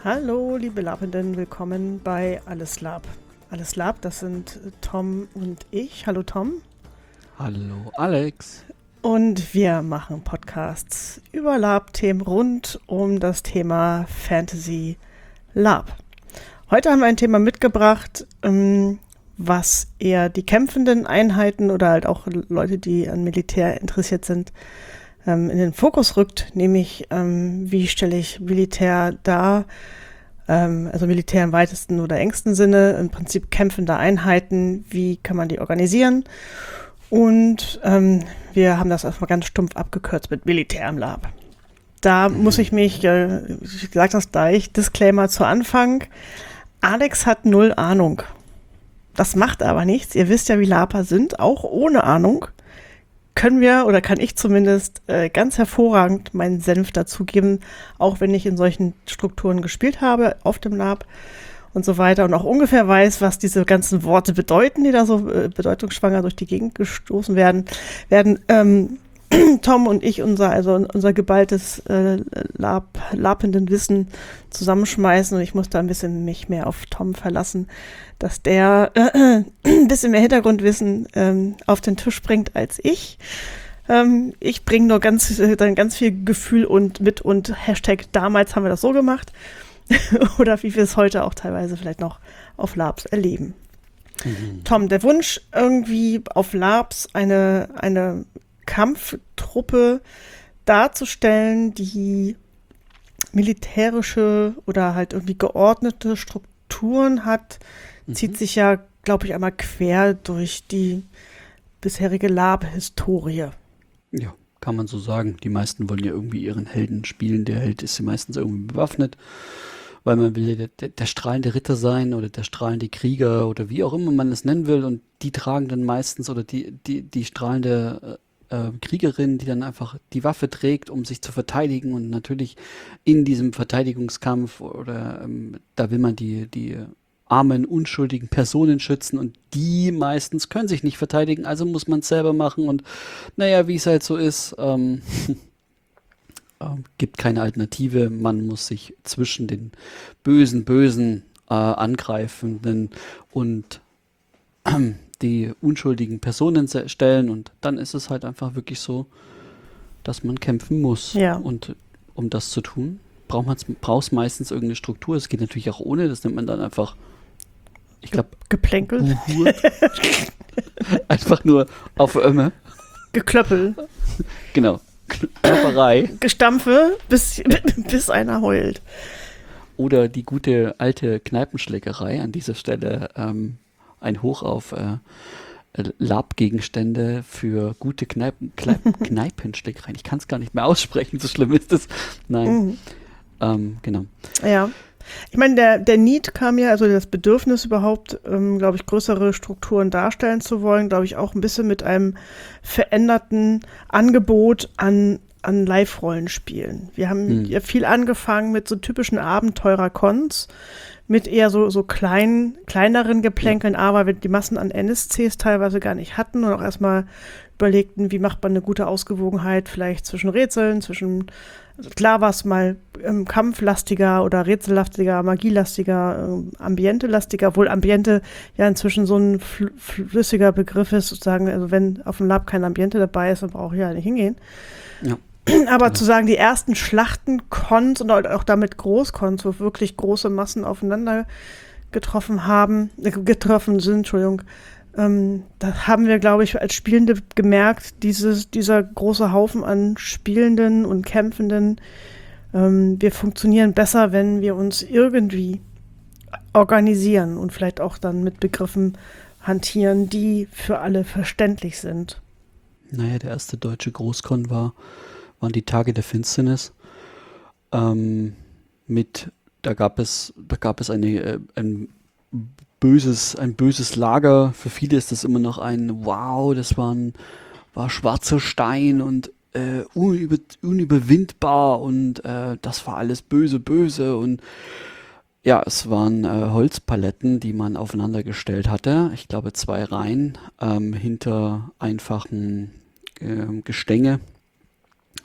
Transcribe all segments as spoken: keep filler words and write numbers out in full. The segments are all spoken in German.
Hallo, liebe Labenden, willkommen bei Alles Lab. Alles Lab, das sind Tom und ich. Hallo Tom. Hallo Alex. Und wir machen Podcasts über Lab-Themen rund um das Thema Fantasy Lab. Heute haben wir ein Thema mitgebracht, was eher die kämpfenden Einheiten oder halt auch Leute, die an Militär interessiert sind, in den Fokus rückt, nämlich ähm, wie stelle ich Militär dar, ähm, also Militär im weitesten oder engsten Sinne, im Prinzip kämpfende Einheiten, wie kann man die organisieren? Und ähm, wir haben das erstmal ganz stumpf abgekürzt mit Militär im Lab. Da mhm. muss ich mich, äh, ich sage das gleich, Disclaimer zu Anfang, Alex hat null Ahnung. Das macht aber nichts, ihr wisst ja, wie Laper sind, auch ohne Ahnung. Können wir, oder kann ich zumindest äh, ganz hervorragend meinen Senf dazugeben, auch wenn ich in solchen Strukturen gespielt habe, auf dem Lab und so weiter und auch ungefähr weiß, was diese ganzen Worte bedeuten, die da so äh, bedeutungsschwanger durch die Gegend gestoßen werden, werden ähm, Tom und ich unser, also unser geballtes äh, Lab, lapenden Wissen zusammenschmeißen und ich muss da ein bisschen mich mehr auf Tom verlassen, dass der äh, ein bisschen mehr Hintergrundwissen ähm, auf den Tisch bringt als ich. Ähm, ich bringe nur ganz, äh, dann ganz viel Gefühl und mit und Hashtag damals haben wir das so gemacht oder wie wir es heute auch teilweise vielleicht noch auf Labs erleben. Mhm. Tom, der Wunsch irgendwie auf Labs eine, eine Kampftruppe darzustellen, die militärische oder halt irgendwie geordnete Strukturen hat, mhm. zieht sich ja, glaube ich, einmal quer durch die bisherige Lab-Historie. Ja, kann man so sagen. Die meisten wollen ja irgendwie ihren Helden spielen. Der Held ist ja meistens irgendwie bewaffnet, weil man will der, der, der strahlende Ritter sein oder der strahlende Krieger oder wie auch immer man es nennen will. Und die tragen dann meistens oder die, die, die strahlende äh, Kriegerin, die dann einfach die Waffe trägt, um sich zu verteidigen. Und natürlich in diesem Verteidigungskampf oder ähm, da will man die, die armen, unschuldigen Personen schützen und die meistens können sich nicht verteidigen, also muss man es selber machen und naja, wie es halt so ist, ähm, ähm, gibt keine Alternative, man muss sich zwischen den bösen, bösen äh, Angreifenden und äh, die unschuldigen Personen stellen und dann ist es halt einfach wirklich so, dass man kämpfen muss. Ja. Und um das zu tun, braucht man brauchst meistens irgendeine Struktur. Es geht natürlich auch ohne, das nennt man dann einfach, ich glaube, Geplänkel. Einfach nur auf Ömme. Geklöppel. Genau. Klopperei. Gestampfe, bis, bis einer heult. Oder die gute alte Kneipenschlägerei. An dieser Stelle ähm, ein Hoch auf äh, Lab-Gegenstände für gute Kneipen, Kneipen, Kneipenschlägereien. Ich kann es gar nicht mehr aussprechen, so schlimm ist es. Nein. Mhm. Ähm, genau. Ja. Ich meine, der, der Need kam ja, also das Bedürfnis überhaupt, ähm, glaube ich, größere Strukturen darstellen zu wollen, glaube ich, auch ein bisschen mit einem veränderten Angebot an, an Live-Rollenspielen. Wir haben hm. ja viel angefangen mit so typischen Abenteurer-Cons, mit eher so, so kleinen, kleineren Geplänkeln, ja. aber wir die Massen an N S Cs teilweise gar nicht hatten und auch erstmal überlegten, wie macht man eine gute Ausgewogenheit vielleicht zwischen Rätseln, zwischen, also klar war es mal ähm, kampflastiger oder rätsellastiger, magielastiger, ähm, ambientelastiger, obwohl Ambiente ja inzwischen so ein fl- flüssiger Begriff ist, sozusagen, also wenn auf dem Lab kein Ambiente dabei ist, dann brauche ich ja nicht hingehen. Ja. Aber ja. zu sagen, die ersten Schlachten-Cons und auch damit Großcons, wo wirklich große Massen aufeinander getroffen haben, äh, getroffen sind, Entschuldigung, Ähm, da haben wir, glaube ich, als Spielende gemerkt, dieses, dieser große Haufen an Spielenden und Kämpfenden, ähm, wir funktionieren besser, wenn wir uns irgendwie organisieren und vielleicht auch dann mit Begriffen hantieren, die für alle verständlich sind. Naja, der erste deutsche Großkon war, waren die Tage der Finsternis. Ähm, mit, da gab es, da gab es eine, äh, ein böses, ein böses Lager. Für viele ist das immer noch ein Wow, das war, ein, war schwarzer Stein und äh, unüber, unüberwindbar und äh, das war alles böse, böse und ja, es waren äh, Holzpaletten, die man aufeinander gestellt hatte. Ich glaube zwei Reihen ähm, hinter einfachen äh, Gestänge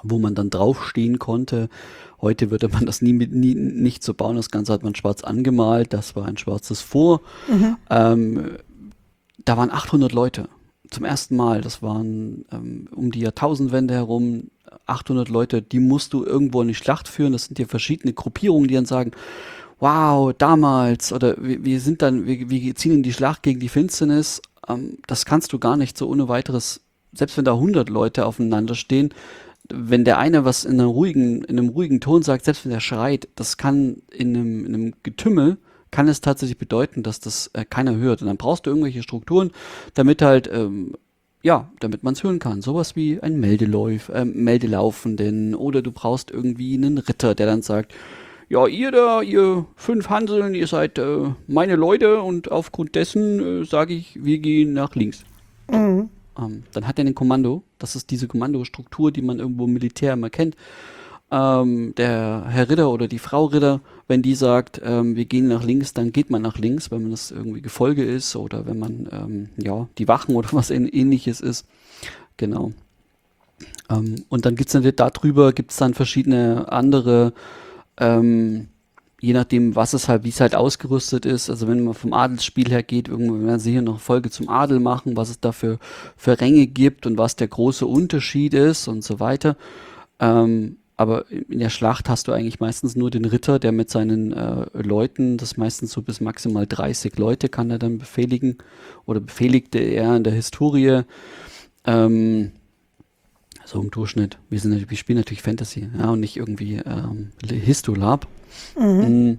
wo man dann draufstehen konnte. Heute würde man das nie, mit, nie nicht so bauen. Das Ganze hat man schwarz angemalt. Das war ein schwarzes Fort. Mhm. Ähm, da waren achthundert Leute zum ersten Mal. Das waren ähm, um die Jahrtausendwende herum achthundert Leute. Die musst du irgendwo in die Schlacht führen. Das sind ja verschiedene Gruppierungen, die dann sagen, wow, damals oder wir, wir sind dann, wir, wir ziehen in die Schlacht gegen die Finsternis. Ähm, das kannst du gar nicht so ohne weiteres, selbst wenn da hundert Leute aufeinander stehen, wenn der eine was in einem ruhigen, in einem ruhigen Ton sagt, selbst wenn der schreit, das kann in einem, in einem Getümmel, kann es tatsächlich bedeuten, dass das äh, keiner hört. Und dann brauchst du irgendwelche Strukturen, damit halt, ähm, ja, damit man es hören kann. Sowas wie ein Meldelauf, äh, Meldelaufenden oder du brauchst irgendwie einen Ritter, der dann sagt, ja, ihr da, ihr fünf Hanseln, ihr seid äh, meine Leute und aufgrund dessen äh, sage ich, wir gehen nach links. Mhm. Ähm, dann hat er ein Kommando, das ist diese Kommandostruktur, die man irgendwo im Militär immer kennt. Ähm, der Herr Ritter oder die Frau Ritter, wenn die sagt, ähm, wir gehen nach links, dann geht man nach links, wenn man das irgendwie Gefolge ist oder wenn man, ähm, ja, die Wachen oder was ähnliches ist. Genau. Ähm, und dann gibt's natürlich darüber, gibt's dann verschiedene andere, ähm, je nachdem, was es halt, wie es halt ausgerüstet ist. Also wenn man vom Adelsspiel her geht, irgendwann werden sie hier noch eine Folge zum Adel machen, was es da für, für Ränge gibt und was der große Unterschied ist und so weiter. Ähm, aber in der Schlacht hast du eigentlich meistens nur den Ritter, der mit seinen äh, Leuten, das meistens so bis maximal dreißig Leute kann er dann befehligen oder befehligte er in der Historie. Ähm, so im Durchschnitt. Wir sind natürlich, wir spielen natürlich Fantasy, ja, und nicht irgendwie ähm, Histolab. Mhm.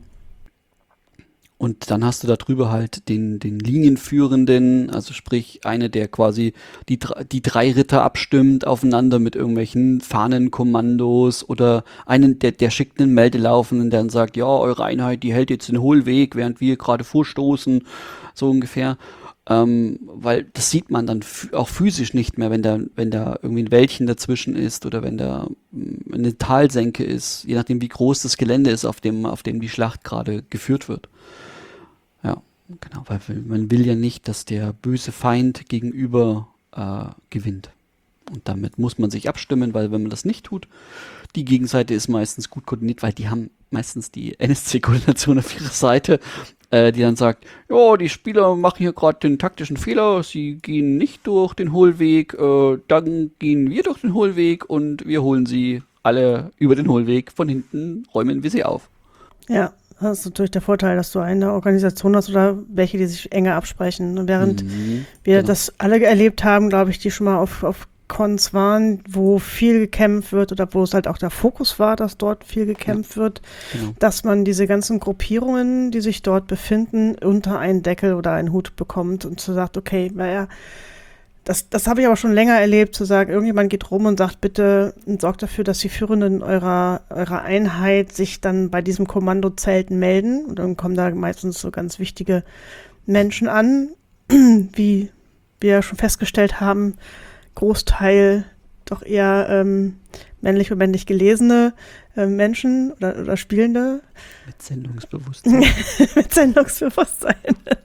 Und dann hast du da drüber halt den, den Linienführenden, also sprich eine, der quasi die, die drei Ritter abstimmt aufeinander mit irgendwelchen Fahnenkommandos oder einen, der, der schickt einen Meldelaufenden, der dann sagt, ja, eure Einheit, die hält jetzt den Hohlweg, während wir gerade vorstoßen, so ungefähr. Ähm, weil das sieht man dann f- auch physisch nicht mehr, wenn da, wenn da irgendwie ein Wäldchen dazwischen ist oder wenn da mh, eine Talsenke ist, je nachdem wie groß das Gelände ist, auf dem, auf dem die Schlacht gerade geführt wird. Ja, genau, weil man will ja nicht, dass der böse Feind gegenüber äh, gewinnt. Und damit muss man sich abstimmen, weil wenn man das nicht tut, die Gegenseite ist meistens gut koordiniert, weil die haben meistens die N S C-Koordination auf ihrer Seite, äh, die dann sagt, ja, die Spieler machen hier gerade den taktischen Fehler, sie gehen nicht durch den Hohlweg, äh, dann gehen wir durch den Hohlweg und wir holen sie alle über den Hohlweg, von hinten räumen wir sie auf. Ja, das ist natürlich der Vorteil, dass du eine Organisation hast oder welche, die sich enger absprechen. Und während mhm, wir genau. das alle erlebt haben, glaube ich, die schon mal auf, auf Cons waren, wo viel gekämpft wird oder wo es halt auch der Fokus war, dass dort viel gekämpft ja, wird, genau. dass man diese ganzen Gruppierungen, die sich dort befinden, unter einen Deckel oder einen Hut bekommt und so sagt, okay, naja, das, das habe ich aber schon länger erlebt, zu sagen, irgendjemand geht rum und sagt, bitte und sorgt dafür, dass die Führenden eurer, eurer Einheit sich dann bei diesem Kommandozelt melden. Und dann kommen da meistens so ganz wichtige Menschen an, wie wir schon festgestellt haben, Großteil doch eher ähm, männlich und männlich gelesene äh, Menschen oder, oder Spielende. Mit Sendungsbewusstsein. Mit Sendungsbewusstsein.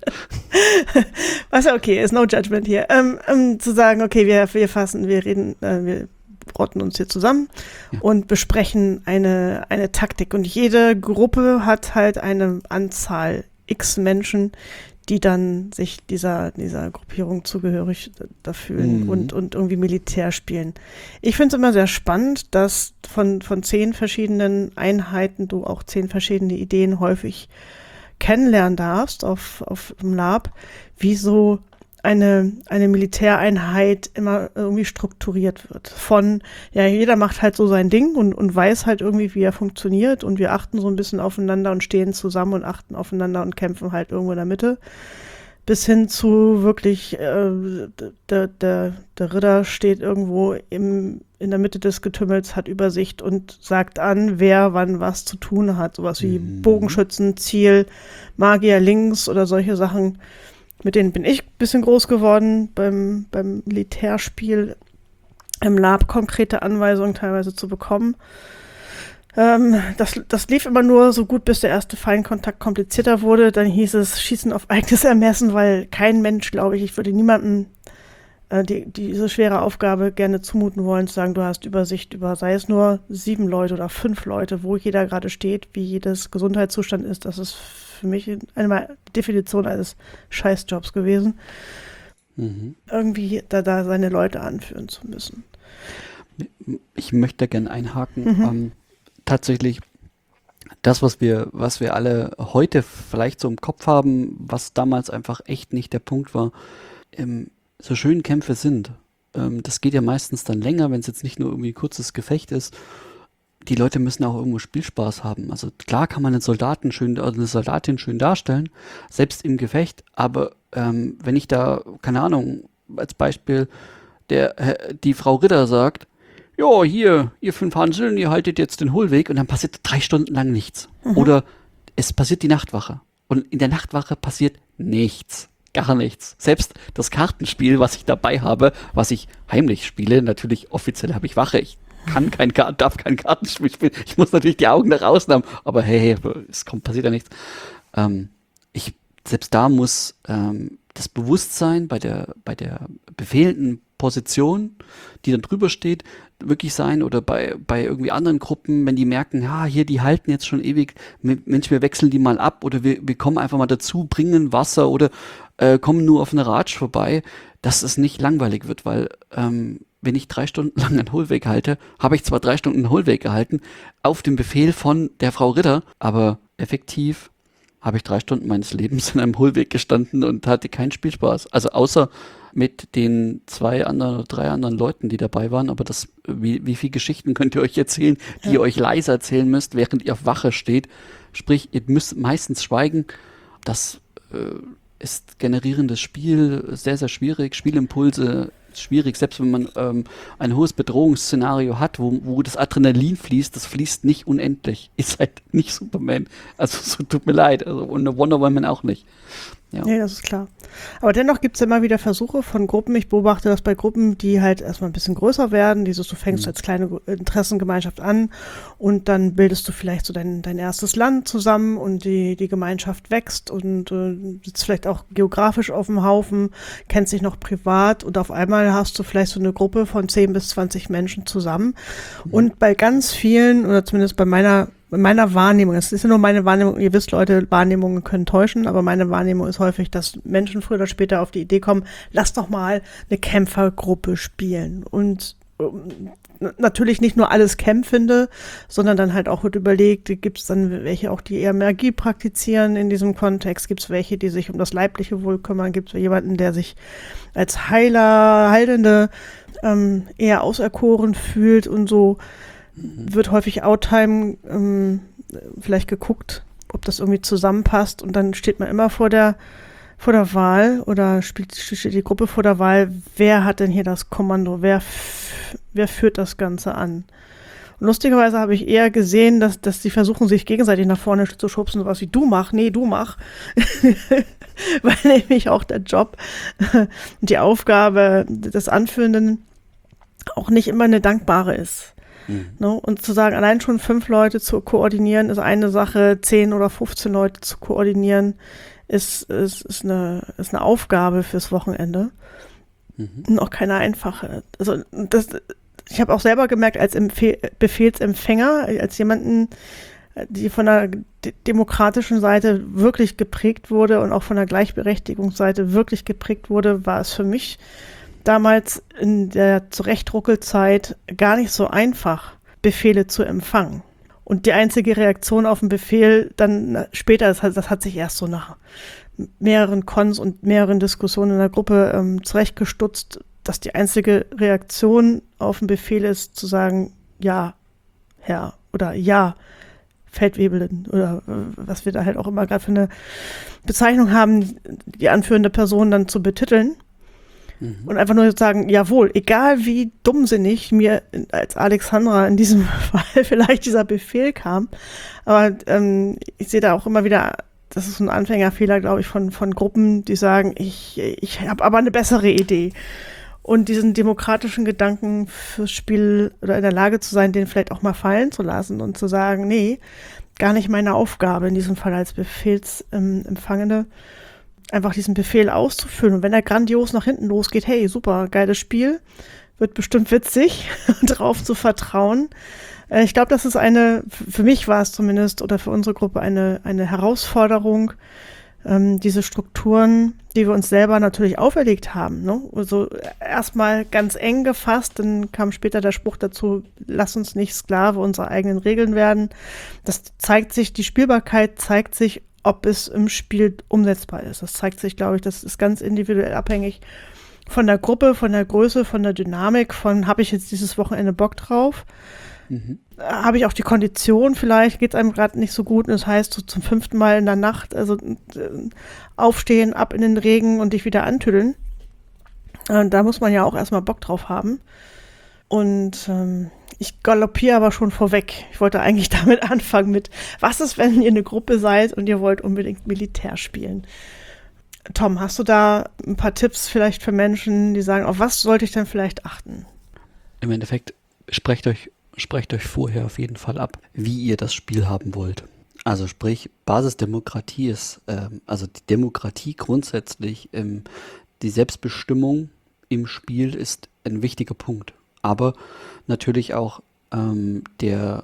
Was ja okay ist, no judgment hier. Ähm, ähm, zu sagen, okay, wir, wir fassen, wir reden, äh, wir rotten uns hier zusammen ja. und besprechen eine, eine Taktik. Und jede Gruppe hat halt eine Anzahl x Menschen, die dann sich dieser, dieser Gruppierung zugehörig da fühlen mhm. und, und irgendwie Militär spielen. Ich finde es immer sehr spannend, dass von, von zehn verschiedenen Einheiten du auch zehn verschiedene Ideen häufig kennenlernen darfst auf, auf dem Lab, wie so eine, eine Militäreinheit immer irgendwie strukturiert wird. Von, ja, jeder macht halt so sein Ding und, und weiß halt irgendwie, wie er funktioniert und wir achten so ein bisschen aufeinander und stehen zusammen und achten aufeinander und kämpfen halt irgendwo in der Mitte. Bis hin zu wirklich, äh, der, der, der Ritter steht irgendwo im, in der Mitte des Getümmels, hat Übersicht und sagt an, wer wann was zu tun hat. Sowas wie mhm. Bogenschützen, Ziel, Magier links oder solche Sachen. Mit denen bin ich ein bisschen groß geworden, beim, beim Militärspiel im Lab konkrete Anweisungen teilweise zu bekommen. Ähm, das, das lief immer nur so gut, bis der erste Feindkontakt komplizierter wurde. Dann hieß es Schießen auf eigenes Ermessen, weil kein Mensch, glaube ich, ich würde niemandem äh, die, diese schwere Aufgabe gerne zumuten wollen, zu sagen, du hast Übersicht über, sei es nur sieben Leute oder fünf Leute, wo jeder gerade steht, wie jedes Gesundheitszustand ist. Das ist für mich eine Definition eines Scheißjobs gewesen, mhm. irgendwie da, da seine Leute anführen zu müssen. Ich möchte gerne einhaken. Mhm. Ähm, tatsächlich das, was wir, was wir alle heute vielleicht so im Kopf haben, was damals einfach echt nicht der Punkt war, ähm, so schön Kämpfe sind. Ähm, das geht ja meistens dann länger, wenn es jetzt nicht nur irgendwie ein kurzes Gefecht ist. Die Leute müssen auch irgendwo Spielspaß haben. Also klar kann man einen Soldaten schön, also eine Soldatin schön darstellen, selbst im Gefecht, aber ähm, wenn ich da, keine Ahnung, als Beispiel der, die Frau Ritter sagt, ja, hier, ihr fünf Hanseln, ihr haltet jetzt den Hohlweg und dann passiert drei Stunden lang nichts. Mhm. Oder es passiert die Nachtwache und in der Nachtwache passiert nichts. Gar nichts. Selbst das Kartenspiel, was ich dabei habe, was ich heimlich spiele, natürlich offiziell habe ich Wache, ich kann kein Karten, darf kein Kartenspiel spielen, ich muss natürlich die Augen nach außen haben, aber hey, es kommt, passiert ja nichts. Ähm, ich, selbst da muss ähm, das Bewusstsein bei der, bei der befehlenden Position, die dann drüber steht, wirklich sein oder bei, bei irgendwie anderen Gruppen, wenn die merken, ja, hier, die halten jetzt schon ewig, Mensch, wir wechseln die mal ab oder wir, wir kommen einfach mal dazu, bringen Wasser oder äh, kommen nur auf eine Ratsch vorbei, dass es nicht langweilig wird, weil ähm, wenn ich drei Stunden lang einen Hohlweg halte, habe ich zwar drei Stunden einen Hohlweg gehalten, auf dem Befehl von der Frau Ritter, aber effektiv habe ich drei Stunden meines Lebens in einem Hohlweg gestanden und hatte keinen Spielspaß. Also außer mit den zwei anderen oder drei anderen Leuten, die dabei waren. Aber das, wie, wie viele Geschichten könnt ihr euch erzählen, die ja. ihr euch leise erzählen müsst, während ihr auf Wache steht? Sprich, ihr müsst meistens schweigen. Das äh, ist generierendes Spiel, sehr, sehr schwierig. Spielimpulse schwierig, selbst wenn man ähm, ein hohes Bedrohungsszenario hat, wo, wo das Adrenalin fließt, das fließt nicht unendlich. Ihr seid nicht Superman. Also so tut mir leid. Also, und eine Wonder Woman auch nicht. Ja. Nee, das ist klar. Aber dennoch gibt es immer wieder Versuche von Gruppen. Ich beobachte das bei Gruppen, die halt erstmal ein bisschen größer werden. Dieses, du fängst mhm. als kleine Interessengemeinschaft an und dann bildest du vielleicht so dein, dein erstes Land zusammen und die, die Gemeinschaft wächst und äh, sitzt vielleicht auch geografisch auf dem Haufen, kennt sich noch privat und auf einmal hast du vielleicht so eine Gruppe von zehn bis zwanzig Menschen zusammen. Mhm. Und bei ganz vielen, oder zumindest bei meiner In meiner Wahrnehmung, das ist ja nur meine Wahrnehmung, ihr wisst Leute, Wahrnehmungen können täuschen, aber meine Wahrnehmung ist häufig, dass Menschen früher oder später auf die Idee kommen, lass doch mal eine Kämpfergruppe spielen. Und ähm, natürlich nicht nur alles Kämpfende, sondern dann halt auch wird überlegt, gibt es dann welche auch, die eher Magie praktizieren in diesem Kontext, gibt es welche, die sich um das leibliche Wohl kümmern, gibt es jemanden, der sich als Heiler, Heilende ähm, eher auserkoren fühlt und so. Wird häufig Outtime ähm, vielleicht geguckt, ob das irgendwie zusammenpasst und dann steht man immer vor der vor der Wahl oder spielt, steht die Gruppe vor der Wahl, wer hat denn hier das Kommando, wer, f- wer führt das Ganze an? Und lustigerweise habe ich eher gesehen, dass, dass die versuchen, sich gegenseitig nach vorne zu schubsen, sowas wie du mach, nee, du mach. Weil nämlich auch der Job, die Aufgabe des Anführenden auch nicht immer eine dankbare ist. Mhm. No, und zu sagen, allein schon fünf Leute zu koordinieren, ist eine Sache, zehn oder fünfzehn Leute zu koordinieren, ist, ist, ist, eine, ist eine Aufgabe fürs Wochenende. Mhm. Und auch keine einfache. Also das, ich habe auch selber gemerkt, als Empfe- Befehlsempfänger, als jemanden, die von der d- demokratischen Seite wirklich geprägt wurde und auch von der Gleichberechtigungsseite wirklich geprägt wurde, war es für mich damals in der Zurechtruckelzeit gar nicht so einfach, Befehle zu empfangen. Und die einzige Reaktion auf den Befehl dann später, das hat, das hat sich erst so nach mehreren Cons und mehreren Diskussionen in der Gruppe ähm, zurechtgestutzt, dass die einzige Reaktion auf den Befehl ist, zu sagen, ja, Herr, oder ja, Feldwebelin, oder äh, was wir da halt auch immer gerade für eine Bezeichnung haben, die anführende Person dann zu betiteln. Mhm. Und einfach nur sagen, jawohl, egal wie dummsinnig mir als Alexandra in diesem Fall vielleicht dieser Befehl kam, aber ähm, ich sehe da auch immer wieder, das ist ein Anfängerfehler, glaube ich, von, von Gruppen, die sagen, ich, ich habe aber eine bessere Idee. Und diesen demokratischen Gedanken fürs Spiel oder in der Lage zu sein, den vielleicht auch mal fallen zu lassen und zu sagen, nee, gar nicht meine Aufgabe, in diesem Fall als Befehlsempfangende. einfach diesen Befehl auszuführen. Und wenn er grandios nach hinten losgeht, hey, super, geiles Spiel, wird bestimmt witzig, drauf zu vertrauen. Äh, ich glaube, das ist eine, für mich war es zumindest, oder für unsere Gruppe eine, eine Herausforderung, ähm, diese Strukturen, die wir uns selber natürlich auferlegt haben. Ne? Also erstmal ganz eng gefasst, dann kam später der Spruch dazu, lass uns nicht Sklave unserer eigenen Regeln werden. Das zeigt sich, die Spielbarkeit zeigt sich, ob es im Spiel umsetzbar ist. Das zeigt sich, glaube ich, das ist ganz individuell abhängig von der Gruppe, von der Größe, von der Dynamik, von habe ich jetzt dieses Wochenende Bock drauf? Mhm. Habe ich auch die Kondition, vielleicht geht es einem gerade nicht so gut und das heißt so zum fünften Mal in der Nacht, also äh, aufstehen, ab in den Regen und dich wieder antüdeln. Äh, da muss man ja auch erstmal Bock drauf haben. Und ähm, ich galoppiere aber schon vorweg. Ich wollte eigentlich damit anfangen mit, was ist, wenn ihr eine Gruppe seid und ihr wollt unbedingt Militär spielen? Tom, hast du da ein paar Tipps vielleicht für Menschen, die sagen, auf was sollte ich denn vielleicht achten? Im Endeffekt, sprecht euch, sprecht euch vorher auf jeden Fall ab, wie ihr das Spiel haben wollt. Also sprich, Basisdemokratie ist, ähm, also die Demokratie grundsätzlich, ähm, die Selbstbestimmung im Spiel ist ein wichtiger Punkt. Aber natürlich auch ähm, der,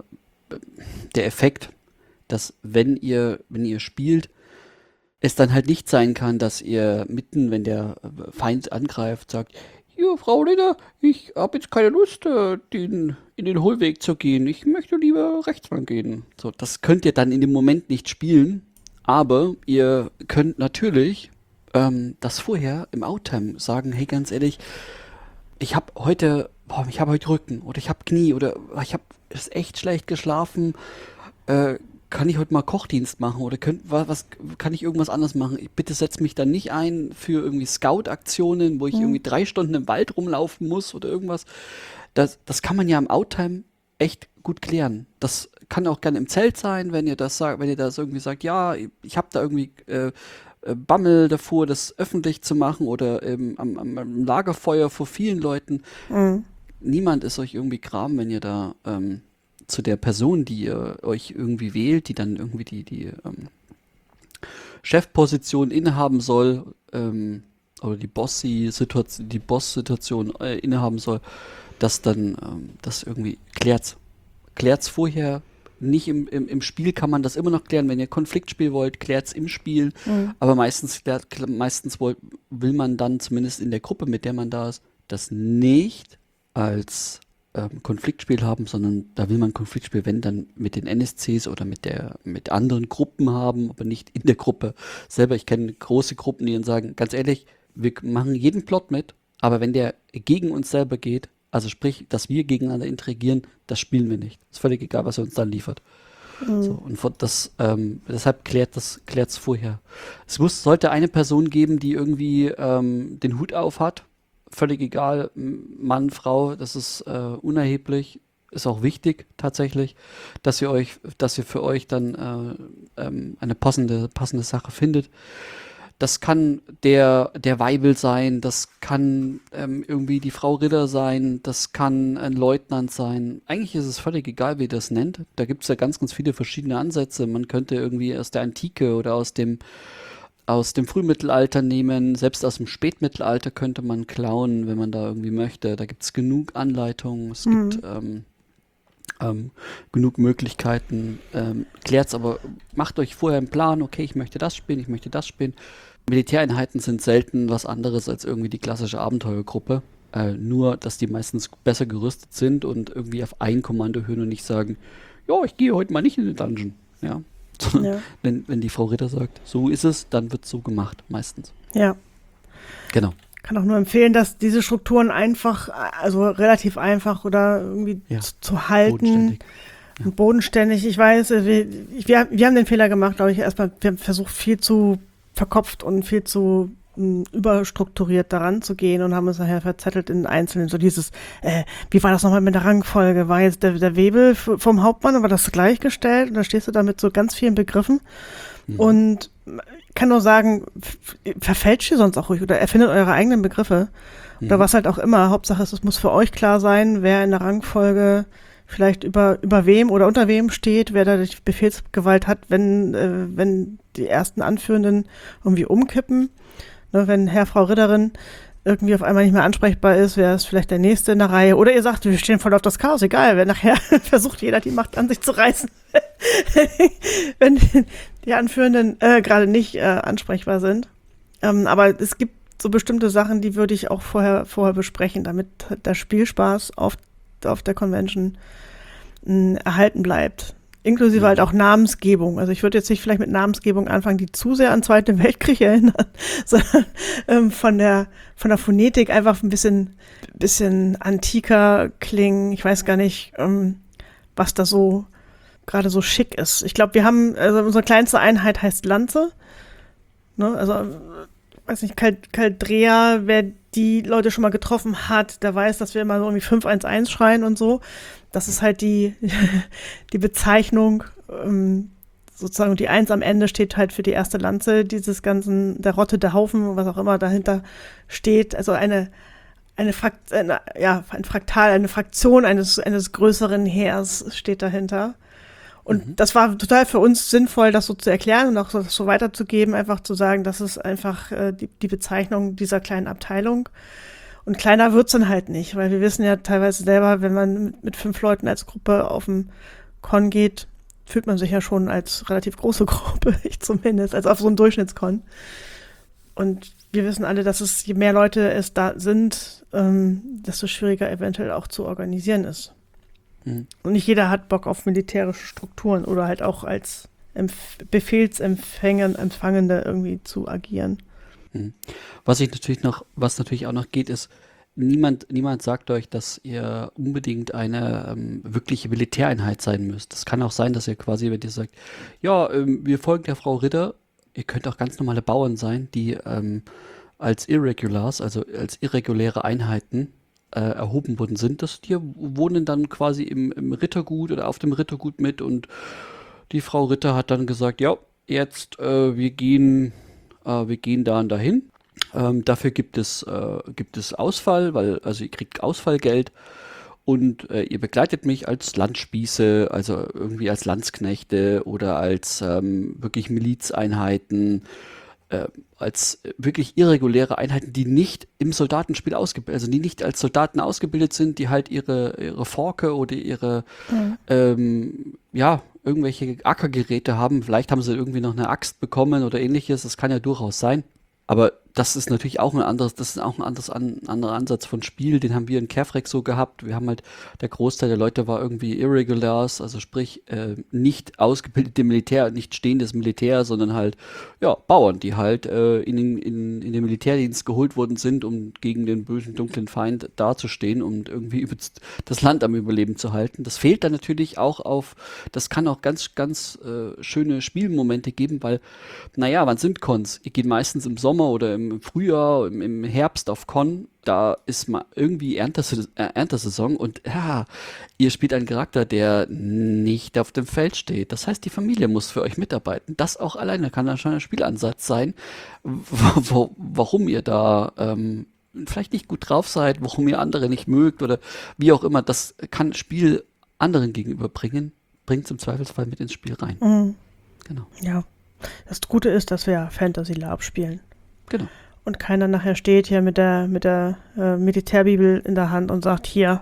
der Effekt, dass wenn ihr, wenn ihr spielt, es dann halt nicht sein kann, dass ihr mitten, wenn der Feind angreift, sagt, hier, Frau Ritter, ich habe jetzt keine Lust, äh, den, in den Hohlweg zu gehen. Ich möchte lieber rechts lang gehen. So, das könnt ihr dann in dem Moment nicht spielen, aber ihr könnt natürlich ähm, das vorher im Outtime sagen, hey, ganz ehrlich, ich habe heute, boah, ich habe heute Rücken oder ich habe Knie oder ich habe echt schlecht geschlafen, äh, kann ich heute mal Kochdienst machen oder könnt, was, was kann ich irgendwas anderes machen? Bitte setz mich dann nicht ein für irgendwie Scout-Aktionen, wo ich mhm. irgendwie drei Stunden im Wald rumlaufen muss oder irgendwas. Das, das kann man ja im Outtime echt gut klären. Das kann auch gerne im Zelt sein, wenn ihr das sagt, wenn ihr das irgendwie sagt, ja, ich habe da irgendwie äh, Bammel davor, das öffentlich zu machen oder ähm, am, am Lagerfeuer vor vielen Leuten. Mhm. Niemand ist euch irgendwie gram, wenn ihr da ähm, zu der Person, die ihr euch irgendwie wählt, die dann irgendwie die, die ähm, Chefposition innehaben soll, ähm, oder die Bossy-Situation, die Boss-Situation äh, innehaben soll, dass dann ähm, das irgendwie klärt's. Klärt's vorher. Nicht im, im, im Spiel kann man das immer noch klären. Wenn ihr Konfliktspiel wollt, klärt's im Spiel. Mhm. Aber meistens, klärt, meistens will, will man dann zumindest in der Gruppe, mit der man da ist, das nicht als ähm, Konfliktspiel haben, sondern da will man Konfliktspiel, wenn dann mit den N S Cs oder mit der mit anderen Gruppen haben, aber nicht in der Gruppe selber. Ich kenne große Gruppen, die dann sagen, ganz ehrlich, wir machen jeden Plot mit, aber wenn der gegen uns selber geht, also sprich, dass wir gegeneinander interagieren, das spielen wir nicht. Ist völlig egal, was er uns dann liefert. Mhm. So, und das, ähm, deshalb klärt das klärt's vorher. Es muss, sollte eine Person geben, die irgendwie ähm, den Hut auf hat. Völlig egal, Mann, Frau, das ist äh, unerheblich. Ist auch wichtig tatsächlich, dass ihr euch, dass ihr für euch dann äh, ähm, eine passende, passende Sache findet. Das kann der, der Weibel sein, das kann ähm, irgendwie die Frau Ritter sein, das kann ein Leutnant sein. Eigentlich ist es völlig egal, wie ihr das nennt. Da gibt es ja ganz, ganz viele verschiedene Ansätze. Man könnte irgendwie aus der Antike oder aus dem, aus dem Frühmittelalter nehmen. Selbst aus dem Spätmittelalter könnte man klauen, wenn man da irgendwie möchte. Da gibt es genug Anleitungen, es mhm. gibt ähm, ähm, genug Möglichkeiten. Ähm, klärt's aber, macht euch vorher einen Plan, okay, ich möchte das spielen, ich möchte das spielen. Militäreinheiten sind selten was anderes als irgendwie die klassische Abenteuergruppe. Äh, nur, dass die meistens besser gerüstet sind und irgendwie auf ein Kommando hören und nicht sagen, ja, ich gehe heute mal nicht in den Dungeon. Ja. Ja. wenn, wenn die Frau Ritter sagt, so ist es, dann wird es so gemacht, meistens. Ja. Genau. Kann auch nur empfehlen, dass diese Strukturen einfach, also relativ einfach oder irgendwie ja. zu, zu halten. Bodenständig. Ja. Bodenständig. Ich weiß, wir, wir, wir haben den Fehler gemacht, glaube ich, erstmal, wir haben versucht, viel zu verkopft und viel zu m, überstrukturiert daran zu gehen und haben uns nachher verzettelt in Einzelnen. So dieses, äh, wie war das nochmal mit der Rangfolge? War jetzt der, der Webel f- vom Hauptmann, war das gleichgestellt? Und da stehst du da mit so ganz vielen Begriffen. Mhm. Und ich kann nur sagen, f- verfälscht ihr sonst auch ruhig oder erfindet eure eigenen Begriffe. Mhm. Oder was halt auch immer. Hauptsache, es muss für euch klar sein, wer in der Rangfolge vielleicht über, über wem oder unter wem steht, wer da die Befehlsgewalt hat, wenn, äh, wenn die ersten Anführenden irgendwie umkippen. Ne, wenn Herr, Frau Ritterin irgendwie auf einmal nicht mehr ansprechbar ist, wer ist vielleicht der Nächste in der Reihe. Oder ihr sagt, wir stehen voll auf das Chaos, egal, wenn nachher versucht jeder die Macht an sich zu reißen. Wenn die Anführenden äh, gerade nicht äh, ansprechbar sind. Ähm, aber es gibt so bestimmte Sachen, die würde ich auch vorher, vorher besprechen, damit der Spielspaß auf, auf der Convention mh, erhalten bleibt. Inklusive Ja. halt auch Namensgebung. Also ich würde jetzt nicht vielleicht mit Namensgebung anfangen, die zu sehr an den Zweiten Weltkrieg erinnern, sondern ähm, von der von der Phonetik einfach ein bisschen, bisschen antiker klingen. Ich weiß gar nicht, ähm, was da so gerade so schick ist. Ich glaube, wir haben, also unsere kleinste Einheit heißt Lanze. Ne? Also, äh, weiß nicht, Kal- Caldrea, wer die Leute schon mal getroffen hat, der weiß, dass wir immer so irgendwie fünf eins eins schreien und so. Das ist halt die, die Bezeichnung, ähm, sozusagen die Eins am Ende steht halt für die erste Lanze dieses ganzen, der Rotte, der Haufen, was auch immer dahinter steht. Also eine, eine, Frakt, eine ja, ein Fraktal, eine Fraktion eines, eines größeren Heers steht dahinter. Und mhm. das war total für uns sinnvoll, das so zu erklären und auch so, das so weiterzugeben, einfach zu sagen, das ist einfach äh, die, die Bezeichnung dieser kleinen Abteilung. Und kleiner wird's dann halt nicht, weil wir wissen ja teilweise selber, wenn man mit, mit fünf Leuten als Gruppe auf dem Con geht, fühlt man sich ja schon als relativ große Gruppe, ich zumindest, als auf so einem Durchschnittskon. Und wir wissen alle, dass es, je mehr Leute es da sind, ähm, desto schwieriger eventuell auch zu organisieren ist. Mhm. Und nicht jeder hat Bock auf militärische Strukturen oder halt auch als Empf- Befehlsempfänger, Empfangende irgendwie zu agieren. Was ich natürlich noch, was natürlich auch noch geht, ist, niemand, niemand sagt euch, dass ihr unbedingt eine ähm, wirkliche Militäreinheit sein müsst. Es kann auch sein, dass ihr quasi, wenn ihr sagt, ja, ähm, wir folgen der Frau Ritter, ihr könnt auch ganz normale Bauern sein, die ähm, als Irregulars, also als irreguläre Einheiten äh, erhoben worden sind. Das, die wohnen dann quasi im, im Rittergut oder auf dem Rittergut mit und die Frau Ritter hat dann gesagt, ja, jetzt äh, wir gehen Uh, wir gehen da und dahin. Ähm, dafür gibt es, äh, gibt es Ausfall, weil, also ihr kriegt Ausfallgeld und äh, ihr begleitet mich als Landspieße, also irgendwie als Landsknechte oder als ähm, wirklich Milizeinheiten, äh, als wirklich irreguläre Einheiten, die nicht im Soldatenspiel ausgebildet, also die nicht als Soldaten ausgebildet sind, die halt ihre, ihre Forke oder ihre, mhm. ähm, ja, irgendwelche Ackergeräte haben. Vielleicht haben sie irgendwie noch eine Axt bekommen oder ähnliches. Das kann ja durchaus sein. Aber das ist natürlich auch ein anderes, das ist auch ein anderes, an, anderer Ansatz von Spiel. Den haben wir in Kerfreck so gehabt. Wir haben halt, der Großteil der Leute war irgendwie Irregulars, also sprich äh, nicht ausgebildete Militär, nicht stehendes Militär, sondern halt, ja, Bauern, die halt äh, in, den, in, in den Militärdienst geholt worden sind, um gegen den bösen, dunklen Feind dazustehen und irgendwie das Land am Überleben zu halten. Das fehlt dann natürlich auch auf, das kann auch ganz, ganz äh, schöne Spielmomente geben, weil, naja, wann sind Cons? Ihr geht meistens im Sommer oder im im Frühjahr, im, im Herbst auf Con, da ist mal irgendwie Erntes- äh, Erntesaison und ja, ihr spielt einen Charakter, der nicht auf dem Feld steht. Das heißt, die Familie muss für euch mitarbeiten. Das auch alleine kann dann schon ein Spielansatz sein, wo, wo, warum ihr da ähm, vielleicht nicht gut drauf seid, warum ihr andere nicht mögt oder wie auch immer. Das kann Spiel anderen gegenüberbringen, bringt es im Zweifelsfall mit ins Spiel rein. Mhm. Genau. Ja, das Gute ist, dass wir Fantasy Lab spielen. Genau. Und keiner nachher steht hier mit der, mit der äh, Militärbibel in der Hand und sagt, hier,